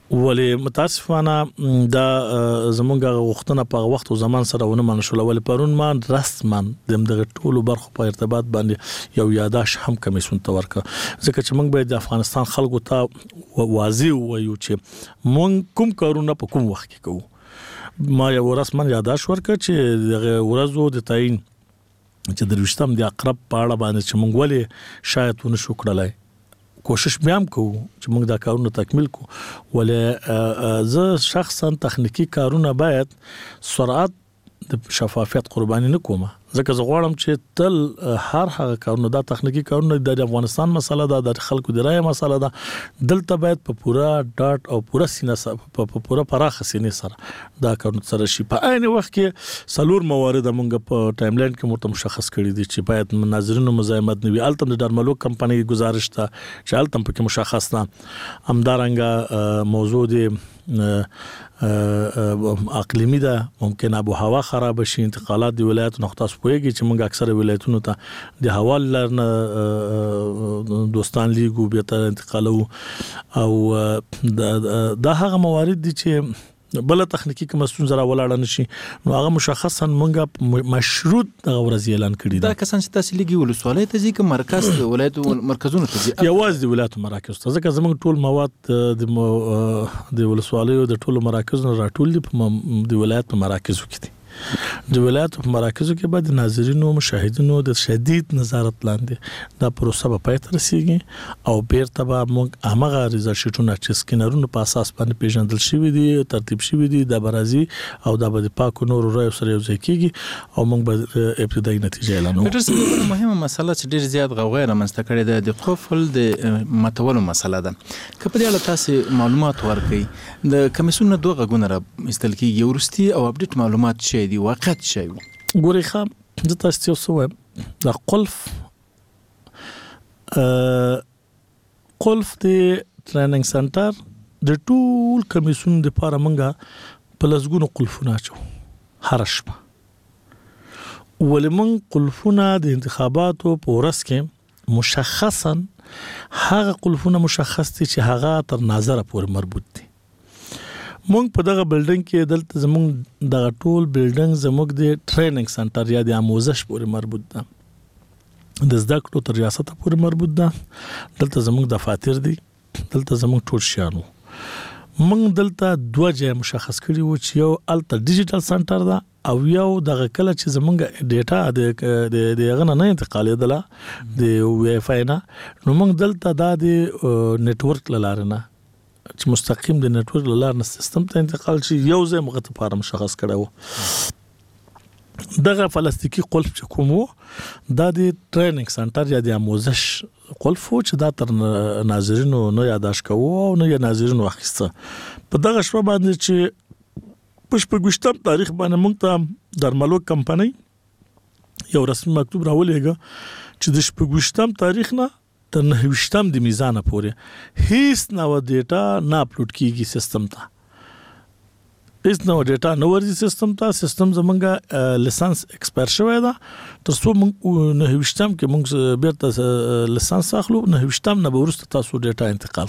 ولې متاسفانه دا زمونږ غوښتنه په وخت او زمان سره ونه منشول ولې پرون ما رسمن دغه ټولو برخو په ارتباط باندې یو یاداش هم کمیسون ته ورکړه ځکه چې موږ باید د افغانستان خلکو ته واضح وایو چې موږ کوم کارونه په کوم وخت کې کوو ما یو رسمن یاداش ورکړه چې دغه ورځو د تعین چې د 20 د اقرب په اړه باندې چې موږ ولې شاید ونشو کړلای کوشش بیا هم کوو چې موږ دا کارونه تکمیل کو ولې زه شخصا تخنیکی کارونه باید سرعت د شفافیت قرباني نه کوم ځکه زه غواړم چې تل هر هغه کارونه دا تخنیکی کارونه د افغانستان مسله ده د خلکو د رای مسله ده دلته باید په پورا ډاټ او پورا سینه په پورا پراخه سینې سره دا کارونه سره شي په عین وخت کې سلور موارد موږ په ټایم لاین کې مرته مشخص کړی دي چې باید ناظرینو مزاحمت نه وي الته د ډرملو کمپنۍ گزارش ته چې الته په مشخص نه همدارنګه موضوع دی اقلیمی ده ممکن ابو هوا خراب شي انتقالات د ولایت نقطه سپويږي چې موږ اکثره ولایتونو ته د هوا لرنه دوستان لیګو به تر انتقالو او دا هغه موارد دي چې بل تخنیکی کوم ستونزه را ولاړ نشي نو هغه مشخصا موږ مشروط د ورځ اعلان کړی دا کسان چې تاسو لګي ولسوالۍ ته ځي کوم مرکز ولایت مرکزونو ته ځي یوازې د ولایت مراکز ته ځکه زموږ ټول مواد د ولسوالۍ او د ټولو مراکزونو راټول دي د ولایت په مراکزو کې دي د ولایت په مراکزو کې بعد ناظرینو مشاهدینو د شدید نظارت لاندې دا پروسه په پای ته رسیږي او بیرته به موږ هغه ریزلټ شیټونه چې سکینرونو په اساس باندې پیژندل شوی دي ترتیب شوی دي د برازي او د پاکو نور رای سره یو ځای کیږي او موږ به ابتدایي نتیجه اعلانوو. ډېر مهمه مسله چې ډېر زیات غوغا رامنځته کړې ده د قفل د متولو مسله ده که په دې اړه تاسو معلومات ورکړئ د کمیسیون دوه غوونه را استل کیږي ورستي او اپډیټ معلومات شي دی وقت شي ګوري خام د تاسو سوه د قلف د ټریننګ سنټر د ټول کمیسیون د لپاره منګه په لسګونو قلفونه چو هر شپه ولمن قلفونه د انتخاباتو په ورځ کې مشخصا هغه قلفونه مشخص دي چې هغه تر نظر پورې مربوط دي مونږ په دغه بلډینګ کې دلته زمونږ دغه ټول بلډینګ زموږ د ټریننګ سنټر یا د آموزش پورې مربوط ده د زده کړو تر ریاست پورې مربوط ده دلته زموږ دفاتر دي دلته زموږ ټول شیانو مونږ دلته دوه ځای مشخص کړی و چې یو الته ډیجیټل سنټر ده او یو دغه کله چې زمونږ ډیټا د غنه نه انتقالیدله د وای فای نه نو مونږ دلته د نتورک لاره چې مستقیم د نتورک لاره سیستم ته انتقال شي یو ځای مغه لپاره مشخص کړو دغه پلاستیکي قلف چې کومو د ټریننګ سنټر یا د آموزش قلف چې دا تر ناظرینو نه یاداش کوو او نه ناظرینو واخیسته په دغه شپه باندې چې په 28 تاریخ باندې موږ ته درملو کمپنۍ یو رسمي مکتوب راولېګه چې د 28 تاریخ نه تر 29 د میزان پورې هیڅ نو ډیټا نه اپلوډ کیږي سیستم ته هیڅ نو ډیټا نو ورځي سیستم ته سیستم زمونږه لیسانس ایکسپایر شوی دا تر څو موږ 29 کې موږ بیرته لیسانس اخلو 29 نه ورسته تاسو ډیټا انتقال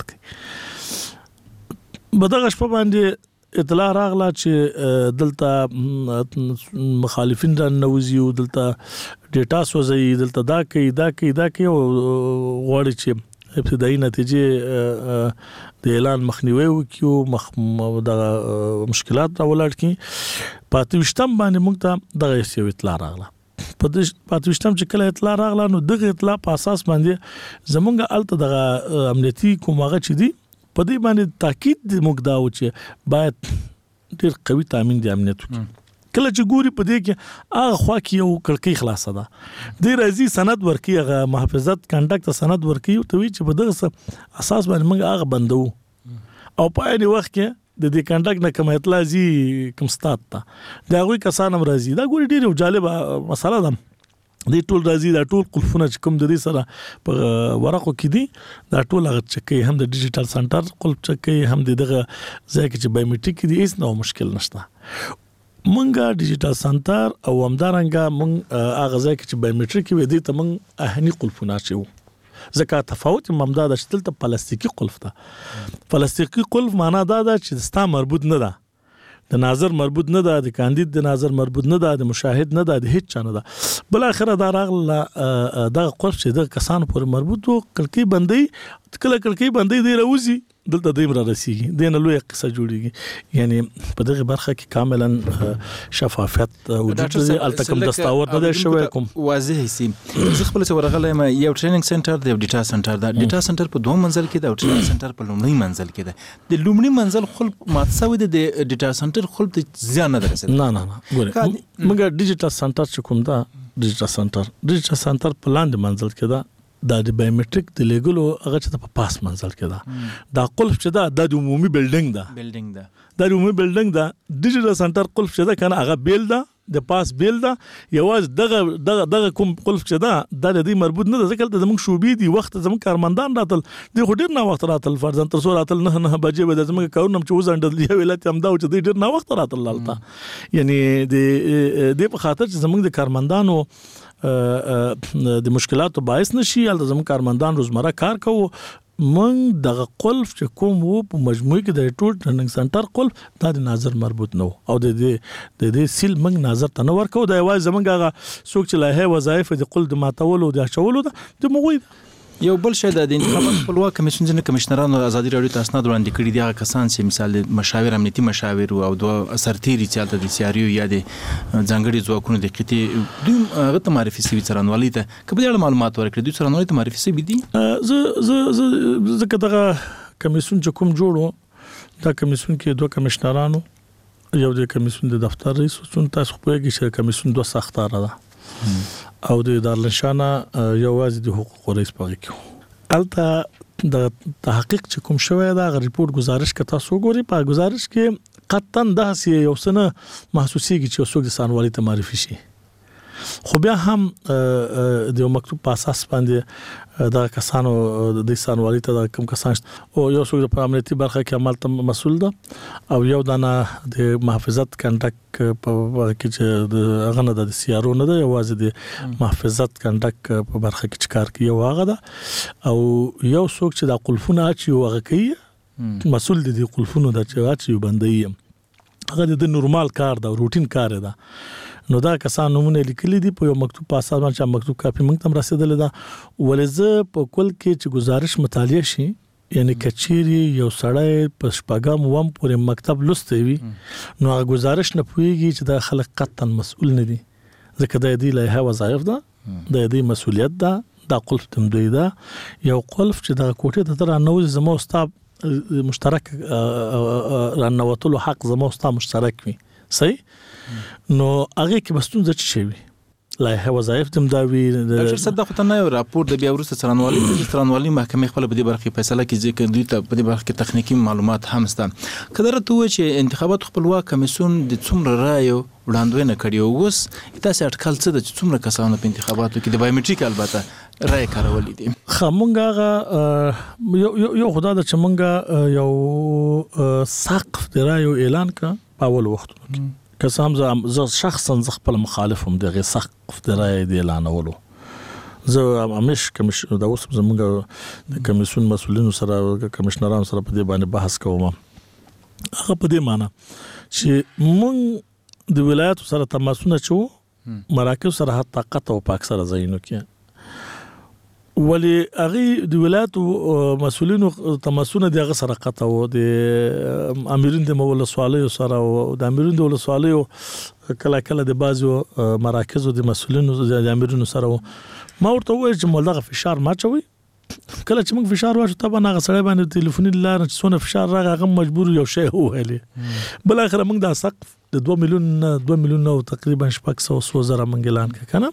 کړئ بدغه شپه باندې اطلاع راغله چې دلته مخالفین را نوځي او دلته ډیټا سوځي دلته دا کوي او غواړي چې ابتدایي نتیجې د اعلان مخنیوي وکړو د مشکلات را ولاړ کی پاتوشتم باندې موږ ته دغه یو اطلاع راغله پاتوشتم چې کله اطلاع راغله نو دغه اطلاع په اساس باندې زمونږ الته دغه امنیتي کومه چې دي په دې باندې تاکید د مقداو چې باید ډېر قوي تامین د امنیت وکړي کله چې ګوري په دې کې هغه خوا کې یو کړکۍ خلاصه ده د راځي سند ورکي هغه محافظت کنټاکټ سند ورکي ته وی چې په دغه اساس باندې موږ هغه بندو او په اړین وخت کې د دې کنټاکټ نه کوم اطلاع زی کوم ستات ته دا غوي کسانم راځي دا ګوري ډېر جالب مسله ده د ټول راځي دا ټول قلفونه چې کوم د دې سره په ورقو کې دي دا ټول هغه چکه هم د ډیجیټل سنټر قلف چکه هم دغه ځای کې چې بایومټریک دي هیڅ نو مشکل نشته مونږه ډیجیټل سنټر او همدارنګه مونږ هغه ځای کې چې بایومټریک وي دي ته مونږ اهنی قلفونه چو ځکه تفاوت ممدا د شتل ته پلاستیکي قلف ده. پلاستیکي قلف معنا دا ده چې ستا مربوط نه ده، د ناظر مربوط نه ده، د کاندید د ناظر مربوط نه ده، د مشاهد نه ده، د هیڅ چا نه ده. بل اخر دا راغله دغه قلف چې د کسانو پورې مربوط وو کړکۍ بندي، کله کړکۍ بندي دی راوځي دلته دیم را رسیږي، دینه لوی قصه جوړیږي. یعنی په دغه برخه کې کاملا شفافیت وجود لري. التکم دستاور نه دی شوی کوم واضح سي. زه خپل څه ورغلم یو ټریننګ سنټر دی، ډیټا سنټر دا ډیټا سنټر په دوه منزل کې دی او ټریننګ سنټر په لومړی منزل کې دی. د لومړی منزل خلک مات سوي د ډیټا سنټر خلک ته ځان نه درسي. نه ګوره موږ ډیجیټل سنټر چې کوم دا ډیجیټل سنټر په لاندې منزل کې دا د بایومټریک د لیګلو هغه چې په پاس منزل کې ده. دا قلف چې دا د عمومي بلډینګ ده، د عمومي بلډینګ ده. ډیجیټل سنټر قلف چې دا کنه هغه بیل ده، د پاس بیل ده. یواز دغه کوم قلف چې دا د دې مربوط نه ده، ځکه د زموږ شوبې دی وخت زموږ کارمندان راتل دی، خو ډیر نه وخت راتل، فرضاً تر څو راتل 9 بجې به زموږ کارونه چې وزندل دی ولایت هم دا چې ډیر نه وخت راتل لاله. یعنی د په خاطر چې زموږ د کارمندانو د مشکلاتو باعث نشي، البته زموږ کارمندان روزمره کار کوو. من دغه قلف چې کوم وو په مجموعي کې د ټول ټریننګ سنټر قلف دا د ناظر مربوط نه او د دې سیل من ناظر ته نه ورکو. دا یوازې زمونږ هغه څوک چې لایحه وظایف د قلف د ماتولو د اچولو د مغوي. یو بل شی د انتخابات خپلواک کمیسیون ځنه کمشنرانو ازادي راډیو ته اسناد وړاندې کړي دي. هغه کسان چې مثال مشاور امنیتي مشاور او دوه سرتیري چې د سیاریو یا د ځانګړي ځواکونو د قطې دوی هغه ته معرفي سوي څرنوالي ته کبه ډېر معلومات ورکړي، دوی څرنوالي ته معرفي سوي دي. زه کداغه کمیسیون چې کوم جوړو دا کمیسیون کې دوه کمشنرانو، یو د کمیسیون د دفتر رئیس او تاسو خو یې چې کمیسیون دوه سختاره ده او د دارالنشانه یوازې د حقوقو رئیس پغې کې البته د تحقیق چې کوم شوی دا ریپورت گزارش که تاسو ګورئ په گزارش کې قطعا داسې یو څه نه محسوسیږي چې څوک د سانوالي ته معرفي شي، خو بیا هم د یو مکتوب په اساس باندې دا کسانو د سانوالي ته کوم کسان او یو څوک په امنیتي برخه کې عمل ته مسؤل ده او یو دانه د محافظت کنټک په کې چې د هغه نه د سیارو نه ده، یوازې د محافظت کنټک په برخه کې کار کوي او هغه ده او یو څوک چې د قلفونه اچي او هغه کوي مسؤل دي د قلفونو د اچي بندي، هغه د نورمال کار ده، روټین کار ده. نو دا کسان نمونه لیکلي دي په یو مکتوب په اساس باندې، مکتوب کاپی موږ ته رسیدلې ده. ولزه په کل کې چې گزارش مطالعه شي، یعنی کچيري یو سړی په شپږم وم پورې مکتب لسته وي نو هغه گزارش نه پويږي چې دا خلک قطعا مسؤل نه دي، ځکه د دې لایحه وظایف ده، د دې مسؤلیت ده، دا قلف تمدوی ده. یو قلف چې د کوټې ته تر نو زمو استاد مشترک رانوتلو حق زمو استاد مشترک وي، صحیح. نو هغه کې بستون ځ چي وي لایحه وظایف تم دا وی د صد خو ته نه راپور د بیا ورسته څرنوالي محکمې خپل په دې برخه فیصله کوي چې دوی ته په دې برخه کې تخنیکی معلومات هم شته. کله ته و چې انتخابات خپلواک کمیسیون د څومره رایو وړاندوینه کړي او اوس تاسو اټکل څه د څومره کسانو په انتخاباتو کې د بایومټریک البته رای کارولې دي؟ خمونګه یو خدای د چمنګه یو سقف د رایو اعلان کړ په اول وختونو کې، کسام زه شخصا خپل مخالفم دغه سقف د رای د اعلانولو. زه همیش کمیشن د اوس زموږ د کمیسیون مسؤلینو سره کمشنرانو سره په دې باندې بحث کوم. هغه په دې معنی چې مونږ د ولایت سره تماسونه چو مراکز سره حتی طاقت او په اکثره ځایونو کې ولی هغه د ولایت مسؤلینو تماسونه دغه سره قطو د امیرین د ولسوالیو سره او د امیرین د ولسوالیو کله کله د بازو مراکز د مسؤلینو د امیرینو سره ما ورته وایي چې مولغه فشار ما چوي. کله چې موږ فشار واچو طبعا هغه سړی باندې ټلیفوني لار چې څونه فشار راغی هغه مجبور یو شی وویلې. بل اخر موږ دا سقف د 2 میلیون او تقریبا 600,000 موږ اعلان کړ کنه.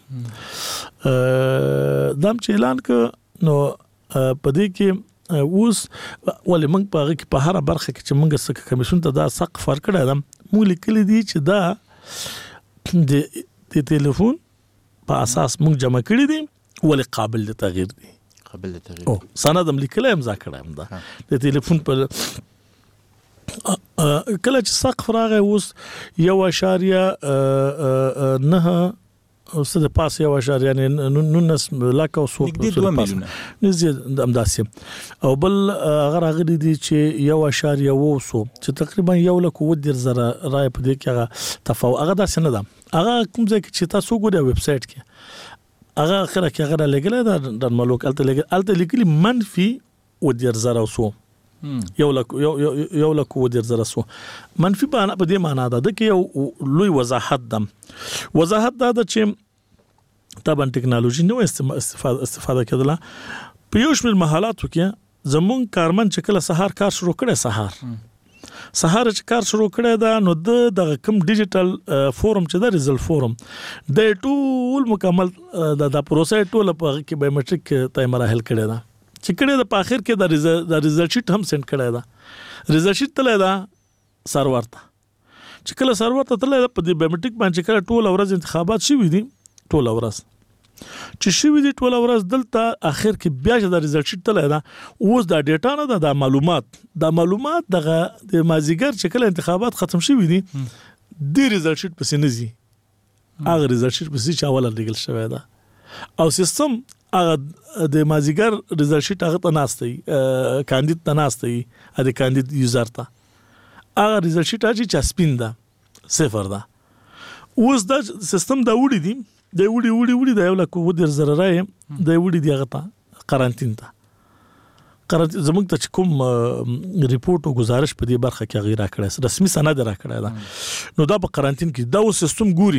دام چې اعلان کړ نو په دې کې اوس ولې موږ په هغه کې په هر برخه کې چې موږ سکه کمیسیون ته دا سقف ورکړی دا موږ لیکلي دي چې دا د ټلیفون په اساس موږ جمع کړی دي ولې قابل د تغییر دي. او سندم لیکل هم ذکر هم ده د ټلیفون په کله چې سقف راغی اوس 1.9 اوس د پاس یو اشار یعنی 19 لک او سو نږدې امداسي او بل هغه راغلي دي چې یو اشار یو سو چې تقریبا 1,10,000 رای په دې کې هغه تفاوت هغه داسې نه ده هغه کوم ځای کې چې تاسو ګورئ ویب سټ کې هغه اخره کې هغه لګل د ملوک الته لیکلي منفي و10,000 سو یو لک و10,000 سو منفي په دې معنا ده چې یو لوی وضاحت ده دا چې طبعا ټکنالوژي نو استفاده کېدله په یو شمېر محلاتو کې زمون کارمن چې کله سهار کار شروع کړي سهار چې کار شروع کړی دا نو د کوم ډیجیټل فورم چې دا ریزلټ فورم د ټول مکمل د پروسې ټول په کې بایومټریک ته مراحل کړی دا چې کړی د په اخر کې د ریزلټ شیټ هم سند کړی دا ریزلټ شیټ تل دا سرور ته چې کله سرور ته تل په دې بایومټریک باندې کله ټول ورځ انتخابات شوي دي ټول ورځ چې شوي دي ټول ورځ دلته اخر کې بیا چې د ریزلټ شیټ تل دا اوس د ډیټا نه د معلومات دغه د مازیګر چې کله انتخابات ختم شوي دي د ریزلټ شیټ پسې نزي هغه ریزلټ شیټ پسې چې اول لګل شوی دا او سیستم هغه د مازیګر ریزلټ شیټ هغه ته ناشته کاندید ته ناشته د کاندید یوزر ته هغه ریزلټ شیټ چې سپین ده صفر ده اوس دا سیستم دا وړي دي د وړي د یو لک و10,000 رای د وړي دی هغه ته قرنټین ته زموږ ته کوم ریپورت او گزارش په دې برخه کې غیر راکړی رسمي سند راکړی دا نو دا په قرنټین کې دا سیستم ګوري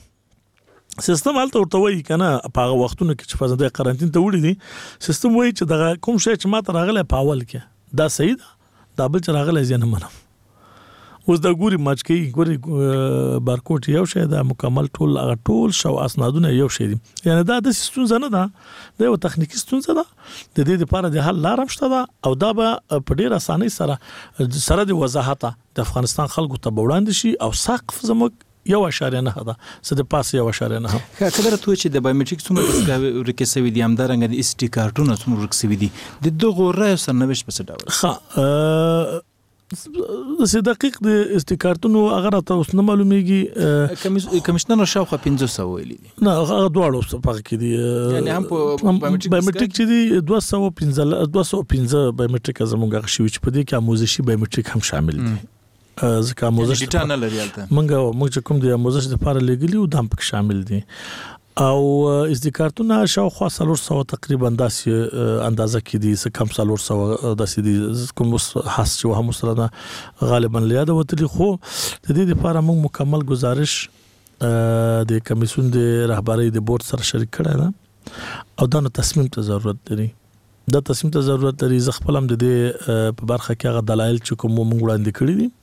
سیستم حالت ورته وایي کنه په هغه وختونو کې چې فزنده قرنټین ته وړي دي سیستم وایي چې دا کوم شی چې ماته راغلی په اول کې دا صحیح ده دا بل چې راغلی زه نه منم اوس دا ګوري ماچکی ګوري بارکوډ یو شی دا مکمل ټول شو اسنادونه یو شی دي یعنی دا د ستونزه نه ده د یو تخنیکی ستونزه ده د دې لپاره د حل لار مشته ده او دا به په ډیر اسانۍ سره د وضاحت د افغانستان خلکو ته وړاندې شي او سقف زموږ 1.9 ده څه د پاس 1.9 کله ته چې د بایومټریک څومره ورکسوي دي همدارنګه د اس ټي کارتونه څومره ورکسوي دي د دغه رای سرنوشت په څه ډول د دقیق د استکارتونو هغه ته اوس نه معلومیږي کمشنر شاوخه 500 ویلي نه هغه دواړو په کې دي یعنی هم په بایومټریک چې دي 215 بایومټریک زموږ شوی چې په دې کې آموزشي بایومټریک هم شامل دي ځکه آموزش ډیټا نه لري البته موږ کوم د آموزش لپاره لګلی او د هم پک شامل دي او اس دي کارتونه شاوخوا 300 تقریبا داسې اندازه کې دي څه کم 300 داسې دي کوم حس چې هم سره غالبا لیاد وتلی خو د دې لپاره موږ مکمل گزارش د کمیسیون د رهبری د بورډ سره شریک کړی ده او دا نو تصمیم ته ضرورت لري زه خپل هم د دې په برخه کې هغه دلایل چې کوم موږ وړاندې کړی دي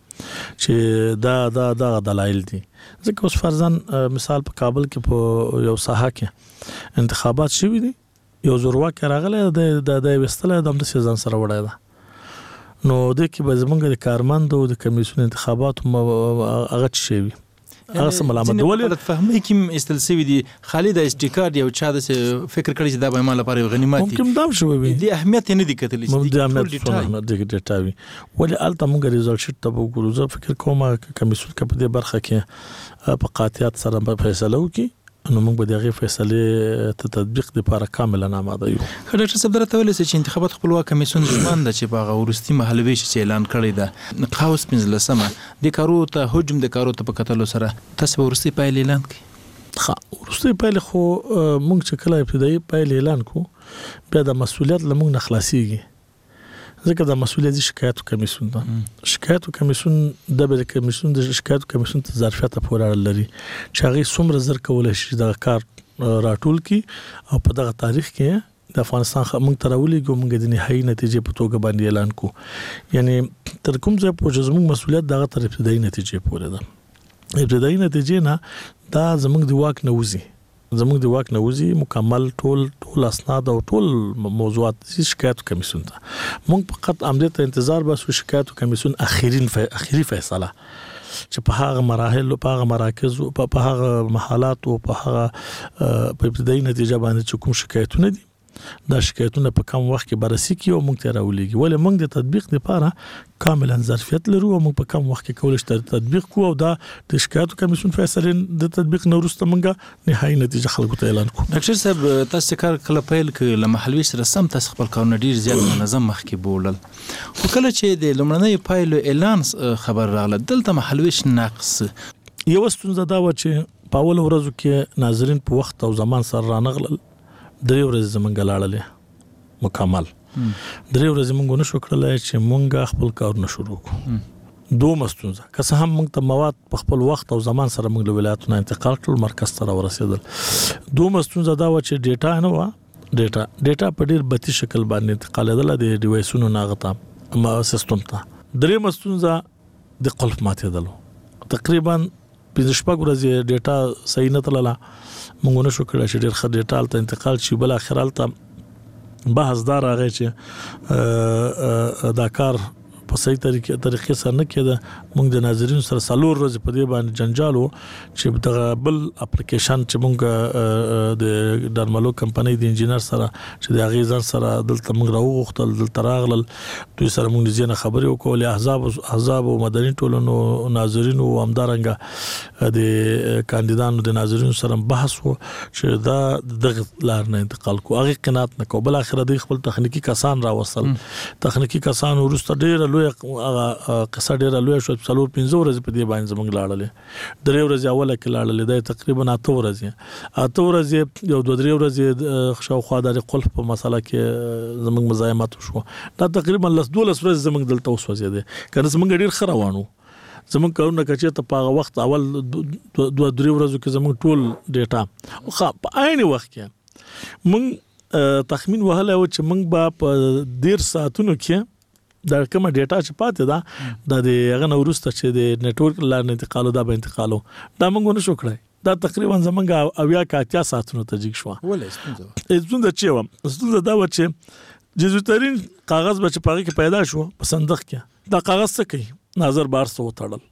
چې دا دلایل دي ځکه اوس فرضاً مثال په کابل کې په یو ساحه کې انتخابات شوي دي یو زورواک راغلی د وستله د سیزن سره وړای ده نو د کې به زمونږ د کارمند او د کمیسیون انتخابات هغه شي هغه سم علامه ولې فهمي کوم استلسوي دي خالد استیکار یو چا د فکر کړی چې دا به مال لپاره غنیمت ممکن دا شوی وي د اهمیت نه دي کتلی چې د اهمیت نه دي ډیټاوي ولې الته موږ ریزلټ شیټ ته وګورو زه فکر کوم کمیسیون کې په دې برخه کې په قاطعیت سره فیصله وکړي نو موږ به دغه فیصله ته تطبیق لپاره کاملا آماده یو. ډاکټر صاحب درته ویل چې انتخابات خپلواک کمیسیون ژمن ده چې په ورستي مرحله ویش اعلان کړی ده قاوس پنځلسمه د کارو ته هجوم د کارو ته په کتلو سره تاسو ورستي پایل اعلان کړئ ورستي پایل خو موږ چې کله ابتدایي پایل اعلان کو بیا د مسولیت لمون نه خلاصيږي ځکه د مسولیت شکایت کمیسیون ده شکایت کمیسیون د کمیسیون د شکایت کمیسیون ته ظرفیت پورې لري چې هغه څومره زر کولای شي د کار راټول کی او په دغه تاریخ کې د افغانستان موږ تراولي کومګ د نهایی نتیجې په توګه باندې اعلان کو یعنی تر کوم ځای په زموږ مسولیت دغه تر ابتدایي نتیجې پورې ده ابتدایي نتیجې نه دا زموږ د واک نه وځي زموږ د واک نه وځي مکمل ټول اسناد او ټول موضوعات شکایت کمیسیون ته موږ فقط امدې ته انتظار بس شکایت کمیسیون اخیری فیصله چې په هغه مراحل او په هغه مراکز او په هغه محلات او په هغه په ابتدایي نتیجه باندې کوم شکایتونه دي دا شکایتونه په کم وخت کې بررسي کوي او موږ ته راولېږي. ولې موږ د تطبیق لپاره کاملا ظرفیت لرو او موږ په کم وخت کې کولای شو تطبیق کوو او دا د شکایتو کمیسیون فیصله د تطبیق نه وروسته موږ نهایي نتیجه خلکو ته اعلان کوو. ډاکټر صاحب تاسو کار کله پیل کړ له محلي سره سم تاسو خپل کارونه ډیر زیات منظم مخکې بولل خو کله چې د لومړنۍ پایلو اعلان خبر راغله دلته محلي ناقص یو ستونزه دا و چې په اول ورځو کې ناظرین په وخت او زمان سره رانغلل 3 ورځې زمونږ لاړلې مکمل 3 ورځې مونږ نشو کړلای چې مونږ خپل کارونه شروع کړو. دوه ستونزه که څه هم مونږ ته مواد په خپل وخت او زمان سره مونږ له ولایتونو انتقال کړل مرکز ته ورسېدل. دوه ستونزه دا و چې ډیټا نه و ډیټا په ډیر بتی شکل باندې انتقالېدل د ډیوایسونو ناغته ما سیستم ته. 3 ستونزه د قلف ماتېدل تقریبا 5 ورځې ډیټا صحیح نه تلله مونږ نشو کړای چې ډیر ښه ډیټا ته انتقال شي. بل اخر حالت بحث دار راغی چې دا کار په صحیح طریقې سره نه کېده. موږ د ناظرینو سره 4 ورځې په دې باندې جنجال وو چې دغه بل اپلیکیشن چې موږ د درملو کمپنۍ د انجینر سره چې د اغیزان سره دلته موږ راوغختل دلته راغلل دوی سره موږ ځینې خبرې وکولې احزاب او مدني ټولنو ناظرینو او همدارنګه د کاندیدانو د ناظرینو سره بحث وو چې دا دغه لار نه انتقال کو هغه قناعت نه کو. بل اخر د خپل تخنیکی کسان راوصل تخنیکی کسان ورسته ډیر قصه ډیره لوی شو 4-5 ورځې په دې باندې زموږ لاړلې 3 ورځې اوله کې لاړلې دا تقریبا 8 ورځې یو 2-3 ورځې شاوخوا د قلف په مسله کې زموږ مزاحمت شو. دا تقریبا 12 ورځې زموږ دلته وسوځېده کنه زموږ ډیر خروانو زموږ کارونه کچې ته په وخت اول 2-3 ورځو کې زموږ ټول ډیټا خو په عین وخت کې موږ تخمین وهله و چې موږ به په 10 ساعتونو کې دا کومه ډیټا چې پاتې ده د هغه نورسته چې د نتورک لار انتقالو دا به انتقالو دا موږ نشو کړای. دا تقریبا زمونږ اویا کا ساعتونو ته جګ شو. ولې ستونزه چې و ستونزه دا و چې جزوترین کاغذ به چې پاره کې پیدا شو په صندوق کې دا کاغذ څه کوي ناظر بار سو تړل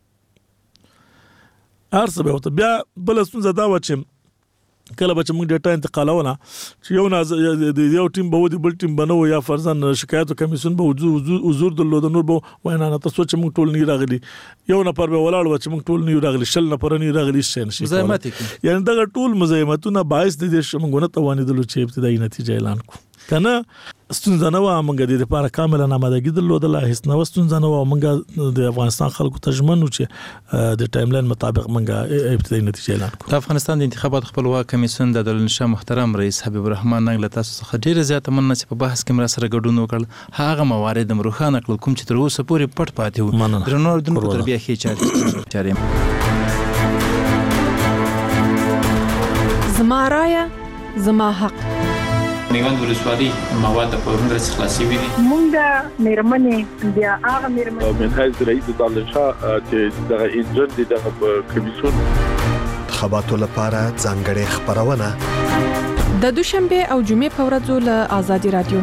ارسه به بیا بل ستونزه دا و چې کله به موږ ډیټا انتقالونه چې یو ټیم به ودی بل ټیم بنو یا فرضاً شکایت کمیسیون به حضور درلود نور به وینا نه تاسو چې موږ ټول نه راغلي یو نفر به ولاړ و چې موږ ټول نه راغلي شل نفر نه راغلي شي مزاحمت یعنی دا ټول مزاحمتونه باعث دي چې موږ نه توانیدل چې ابتدایي نتیجه اعلان کو کنه ستونزه نه و موږ د لپاره کامل آمادګي درلودل هیڅ نو ستونزه نه و موږ د افغانستان خلکو ترجمن چې د ټایم لاین مطابق موږ ابتدایي نتیجه اعلان کړو. د افغانستان د انتخابات خپلواک کمیسیون د دولتشاه محترم رئیس حبیب الرحمن ننګ تاسو څخه ډیره زیاته مننه چې په بحث کې مرسته ګډون وکړ هغه موارد روښانه کړل کوم چې تر اوسه پورې پټ پاتې وو. درنو د تربیه کې چاري زما رایه زما حق میوند ولسوالۍ مواد په ورنډ خلاصي وي مونږ د میرمنې بیا هغه میرمنې من حیث رئیس دولتشاه چې د انجن د کمیسیون انتخاباتو لپاره ځانګړې خبرونه د دوشنبه او جمعې په ورځو له آزادي رادیو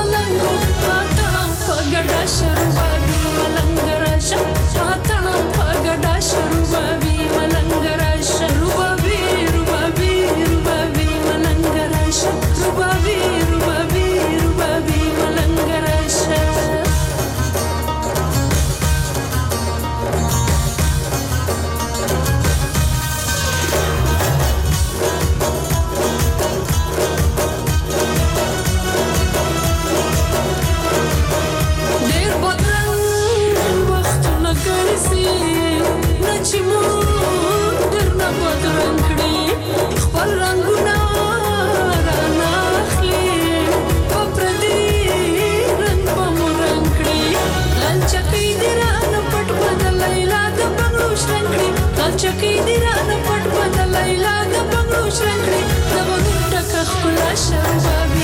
Shut up, بشر وبي